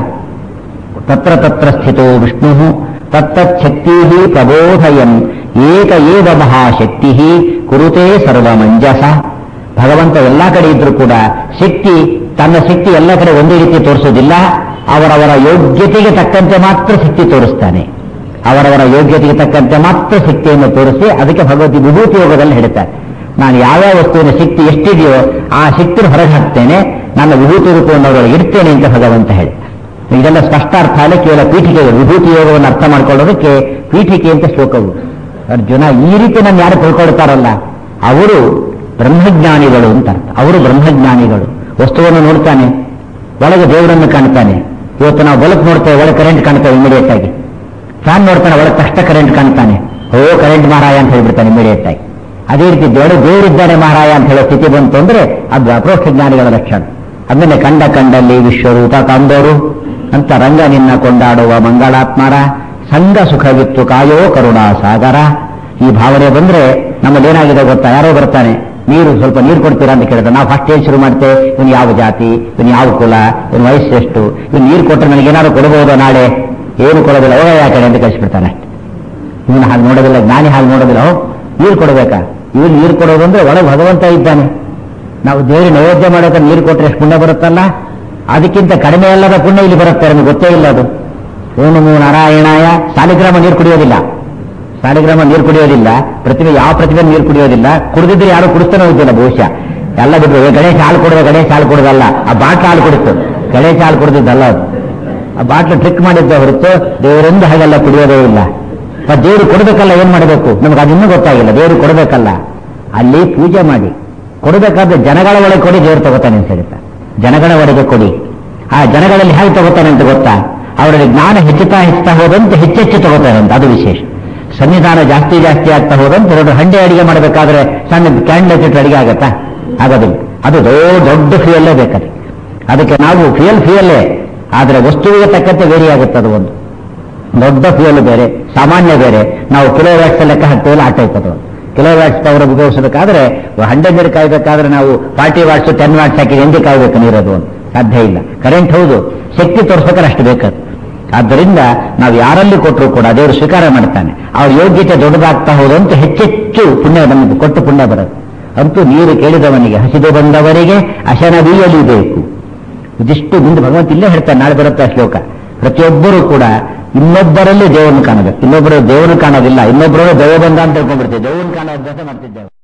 ತತ್ರ ತತ್ರ ಸ್ಥಿತೋ ವಿಷ್ಣು ತತ್ತಚ್ಛಕ್ತಿ ಪ್ರಬೋಧಯನ್ ಏಕ ಏವ ಮಹಾಶಕ್ತಿ ಕುರುತೆ ಸರ್ವಮಂಜಸ. ಭಗವಂತ ಎಲ್ಲಾ ಕಡೆ ಇದ್ರೂ ಕೂಡ ಶಕ್ತಿ, ತನ್ನ ಶಕ್ತಿ ಎಲ್ಲ ಕಡೆ ಒಂದೇ ರೀತಿ ತೋರಿಸೋದಿಲ್ಲ. ಅವರವರ ಯೋಗ್ಯತೆಗೆ ತಕ್ಕಂತೆ ಮಾತ್ರ ಶಕ್ತಿ ತೋರಿಸ್ತಾನೆ. ಅವರವರ ಯೋಗ್ಯತೆಗೆ ತಕ್ಕಂತೆ ಮಾತ್ರ ಶಕ್ತಿಯನ್ನು ತೋರಿಸಿ, ಅದಕ್ಕೆ ಭಗವತಿ ವಿಭೂತಿ ಯೋಗದಲ್ಲಿ ಹೇಳ್ತಾರೆ, ನಾನು ಯಾವ್ಯಾವ ವಸ್ತುವಿನ ಶಕ್ತಿ ಎಷ್ಟಿದೆಯೋ ಆ ಶಕ್ತಿನ ಹೊರಗೆ ಹಾಕ್ತೇನೆ, ನನ್ನ ವಿಭೂತಿ ರೂಪವನ್ನು ಅವರೊಳಗೆ ಇಡ್ತೇನೆ ಅಂತ ಭಗವಂತ ಹೇಳಿ. ಇದೆಲ್ಲ ಸ್ಪಷ್ಟ ಅರ್ಥ ಅಲ್ಲ, ಕೇವಲ ಪೀಠಿಕೆಗಳು. ವಿಭೂತಿ ಯೋಗವನ್ನು ಅರ್ಥ ಮಾಡ್ಕೊಳ್ಳೋದಕ್ಕೆ ಪೀಠಿಕೆ ಅಂತ ಶ್ಲೋಕವು. ಅರ್ಜುನ ಈ ರೀತಿ ನಾನು ಯಾರು ತಿಳ್ಕೊಳ್ತಾರಲ್ಲ ಅವರು ಬ್ರಹ್ಮಜ್ಞಾನಿಗಳು ಅಂತ ಅರ್ಥ. ಅವರು ಬ್ರಹ್ಮಜ್ಞಾನಿಗಳು. ವಸ್ತುವನ್ನು ನೋಡ್ತಾನೆ, ಒಳಗೆ ದೇವರನ್ನು ಕಾಣ್ತಾನೆ. ಇವತ್ತು ನಾವು ಬಲ್ಬ್ ನೋಡ್ತೇವೆ, ಒಳಗೆ ಕರೆಂಟ್ ಕಾಣ್ತೇವೆ ಇಮಿಡಿಯೇಟ್ ಆಗಿ. ಫ್ಯಾನ್ ನೋಡ್ತಾನೆ, ಒಳಗೆ ತಕ್ಷಣ ಕರೆಂಟ್ ಕಾಣ್ತಾನೆ. ಓ ಕರೆಂಟ್ ಮಹಾರಾಯ ಅಂತ ಹೇಳ್ಬಿಡ್ತಾನೆ ಇಮಿಡಿಯೇಟ್ ಆಗಿ. ಅದೇ ರೀತಿ ದೇವರಿದ್ದಾನೆ ಮಹಾರಾಯ ಅಂತ ಹೇಳೋ ಸ್ಥಿತಿ ಬಂತು ಅಂದ್ರೆ ಅದು ಅಪ್ರೋಕ್ಷ ಜ್ಞಾನಿಗಳ ಲಕ್ಷಣ. ಅದನ್ನೇ ಕಂಡ ಕಂಡಲ್ಲಿ ವಿಶ್ವರೂಪ ಕಾಂದೋರು ಅಂತ ರಂಗ ನಿನ್ನ ಕೊಂಡಾಡುವ ಮಂಗಳಾತ್ಮರ ಸಂಘ ಸುಖವಿತ್ತು ಕಾಯೋ ಕರುಣಾ ಸಾಗರ. ಈ ಭಾವನೆ ಬಂದ್ರೆ ನಮ್ಮದೇನಾಗಿದೆ ಗೊತ್ತಾ? ಯಾರೋ ಬರ್ತಾನೆ, ಸ್ವಲ್ಪ ನೀರು ಕೊಡ್ತೀರಾ ಅಂತ ಕೇಳಿದ್ರೆ ನಾವು ಫಸ್ಟ್ ಏನ್ ಶುರು ಮಾಡ್ತೇವೆ, ಇವನು ಯಾವ ಜಾತಿ, ಇವನು ಯಾವ ಕುಲ, ಇವನು ವಯಸ್ಸು ಎಷ್ಟು, ಇವನು ನೀರು ಕೊಟ್ಟರೆ ನನಗೇನಾದ್ರು ಕೊಡಬಹುದೋ ನಾಳೆ, ಏನು ಕೊಡೋದಿಲ್ಲ, ಹೋಗ ಯಾಕಡೆ ಅಂತ ಕಳಿಸ್ಬಿಡ್ತಾನೆ. ಇವನು ಹಾಗೆ ನೋಡೋದಿಲ್ಲ, ಜ್ಞಾನಿ ಹಾಗೆ ನೋಡೋದಿಲ್ಲ. ನೀರು ಕೊಡಬೇಕಾ? ಇವನು ನೀರು ಕೊಡೋದು ಅಂದ್ರೆ ಒಳಗೆ ಭಗವಂತ ಇದ್ದಾನೆ. ನಾವು ದೇವರಿಗೆ ನೈವೇದ್ಯ ಮಾಡೋಕೆ ನೀರು ಕೊಟ್ಟರೆ ಎಷ್ಟು ಪುಣ್ಯ ಬರುತ್ತಲ್ಲ, ಅದಕ್ಕಿಂತ ಕಡಿಮೆ ಅಲ್ಲದ ಪುಣ್ಯ ಇಲ್ಲಿ ಬರುತ್ತೆ, ನಮಗೆ ಗೊತ್ತೇ ಇಲ್ಲ ಅದು. ಓಂ ನಮೋ ನಾರಾಯಣಾಯ. ಸಾಲಿಗ್ರಾಮ ನೀರು ಕುಡಿಯೋದಿಲ್ಲ, ಸಾಲಿಗ್ರಾಮ ನೀರು ಕುಡಿಯೋದಿಲ್ಲ, ಪ್ರತಿಮೆ ಯಾವ ಪ್ರತಿಮೆ ನೀರು ಕುಡಿಯೋದಿಲ್ಲ. ಕುಡಿದಿದ್ರೆ ಯಾರು ಕುಡಿಸ್ತಾನೆ ಹೋಗ್ತಿಲ್ಲ ಬಹುಶಃ. ಎಲ್ಲ ಬಿಟ್ಟು ಗಣೇಶ ಹಾಲು ಕುಡಿದ, ಗಣೇಶ ಹಾಲು ಕುಡಿದಲ್ಲ, ಆ ಬಾಟ್ಲು ಹಾಲು ಕುಡಿತು, ಗಣೇಶ ಹಾಲು ಕುಡಿದಿದ್ದಲ್ಲ ಅದು. ಆ ಬಾಟ್ಲು ಟ್ರಿಕ್ ಮಾಡಿದ್ದ ಹೊರತು ದೇವರಿಂದ ಹಾಗೆಲ್ಲ ಕುಡಿಯೋದೇ ಇಲ್ಲ. ಮತ್ತೆ ದೇವರು ಕೊಡಬೇಕಲ್ಲ, ಏನ್ ಮಾಡಬೇಕು ನಮ್ಗೆ ಅದು ಇನ್ನೂ ಗೊತ್ತಾಗಿಲ್ಲ. ದೇವರು ಕೊಡಬೇಕಲ್ಲ, ಅಲ್ಲಿ ಪೂಜೆ ಮಾಡಿ ಕೊಡಬೇಕಾದ್ರೆ ಜನಗಳ ಒಳಗೆ ಕೊಡಿ, ದೇವರು ತಗೋತಾನೆ ಅಂತ ಹೇಳ್ತಾರೆ. ಜನಗಳ ಒಳಗೆ ಕೊಡಿ. ಆ ಜನಗಳಲ್ಲಿ ಹೇಗೆ ತಗೋತಾನೆ ಅಂತ ಗೊತ್ತಾ? ಅವರಲ್ಲಿ ಜ್ಞಾನ ಹೆಚ್ಚುತ್ತಾ ಹೋದಂತೆ ಹೆಚ್ಚೆಚ್ಚು ತಗೋತಾನೆ ಅಂತ, ಅದು ವಿಶೇಷ. ಸನ್ನಿಧಾನ ಜಾಸ್ತಿ ಆಗ್ತಾ ಹೋದಂತೆ ಎರಡು ಹಂಡೆ ಅಡಿಗೆ ಮಾಡಬೇಕಾದ್ರೆ ಸಣ್ಣ ಕ್ಯಾಂಡಲ್ ಹಚ್ಚಿಟ್ಟು ಅಡಿಗೆ ಆಗತ್ತಾ? ಆಗೋದಿಲ್ಲ. ಅದು ದೊಡ್ಡ ಫ್ಯೂಯಲ್ಲೇ ಬೇಕಾದ್ರೆ. ಅದಕ್ಕೆ ನಾವು ಫ್ಯೂಯಲ್ಲೇ, ಆದರೆ ವಸ್ತುವಿಗೆ ತಕ್ಕಂತೆ ವೇರಿ ಆಗುತ್ತೆ. ಅದು ಒಂದು ದೊಡ್ಡ ಫ್ಯೂಯಲ್ ಬೇರೆ, ಸಾಮಾನ್ಯ ಬೇರೆ. ನಾವು ಕಿಲೋ ವ್ಯಾಟ್ಸ್ ಲೆಕ್ಕ ಹಾಕ್ತೇವಲ್ಲ, ಆಟ ಇರ್ತದೆ. ಕಿಲೋ ವ್ಯಾಟ್ಸ್ ಪವರ್ ಉಪಯೋಗಿಸಬೇಕಾದ್ರೆ 100 ನೀರು ಕಾಯ್ಬೇಕಾದ್ರೆ ನಾವು 40 ವಾಟ್ಸ್ 10 ವಾಟ್ಸ್ ಹಾಕಿ ಎಂದೇ ಕಾಯ್ಬೇಕು ನೀರದು ಅಂತ ಸಾಧ್ಯ ಇಲ್ಲ. ಕರೆಂಟ್ ಹೌದು, ಶಕ್ತಿ ತೋರಿಸ್ಬೇಕಾದ್ರೆ ಅಷ್ಟು ಬೇಕಾದ. ಆದ್ದರಿಂದ ನಾವು ಯಾರಲ್ಲಿ ಕೊಟ್ಟರು ಕೂಡ ದೇವರು ಸ್ವೀಕಾರ ಮಾಡ್ತಾನೆ. ಅವ್ರ ಯೋಗ್ಯತೆ ದೊಡ್ಡದಾಗ್ತಾ ಹೋದಂತೂ ಹೆಚ್ಚೆಚ್ಚು ಪುಣ್ಯ ನಮಗೆ ಕೊಟ್ಟು ಪುಣ್ಯ ಬರುತ್ತೆ. ಅಂತೂ ನೀರು ಕೇಳಿದವನಿಗೆ, ಹಸಿದು ಬಂದವರಿಗೆ ಅಶನವೀಯಲಿ ಬೇಕು. ಇದಿಷ್ಟು ಮುಂದೆ ಭಗವಂತ ಇಲ್ಲೇ ಹೇಳ್ತಾನೆ, ನಾಳೆ ಬರುತ್ತೆ ಆ ಶ್ಲೋಕ. ಪ್ರತಿಯೊಬ್ಬರೂ ಕೂಡ ಇನ್ನೊಬ್ಬರಲ್ಲಿ ದೇವರನ್ನು ಕಾಣಬೇಕು. ಇನ್ನೊಬ್ಬರು ದೇವರನ್ನು ಕಾಣೋದಿಲ್ಲ, ಇನ್ನೊಬ್ಬರು ದೈವ ಬಂದ ಅಂತ ತಿಳ್ಕೊಂಡ್ಬಿಡ್ತೇವೆ. ದೇವರನ್ನು ಕಾಣೋ ಅಭ್ಯಾಸ ಮಾಡ್ತಿದ್ದೇವೆ.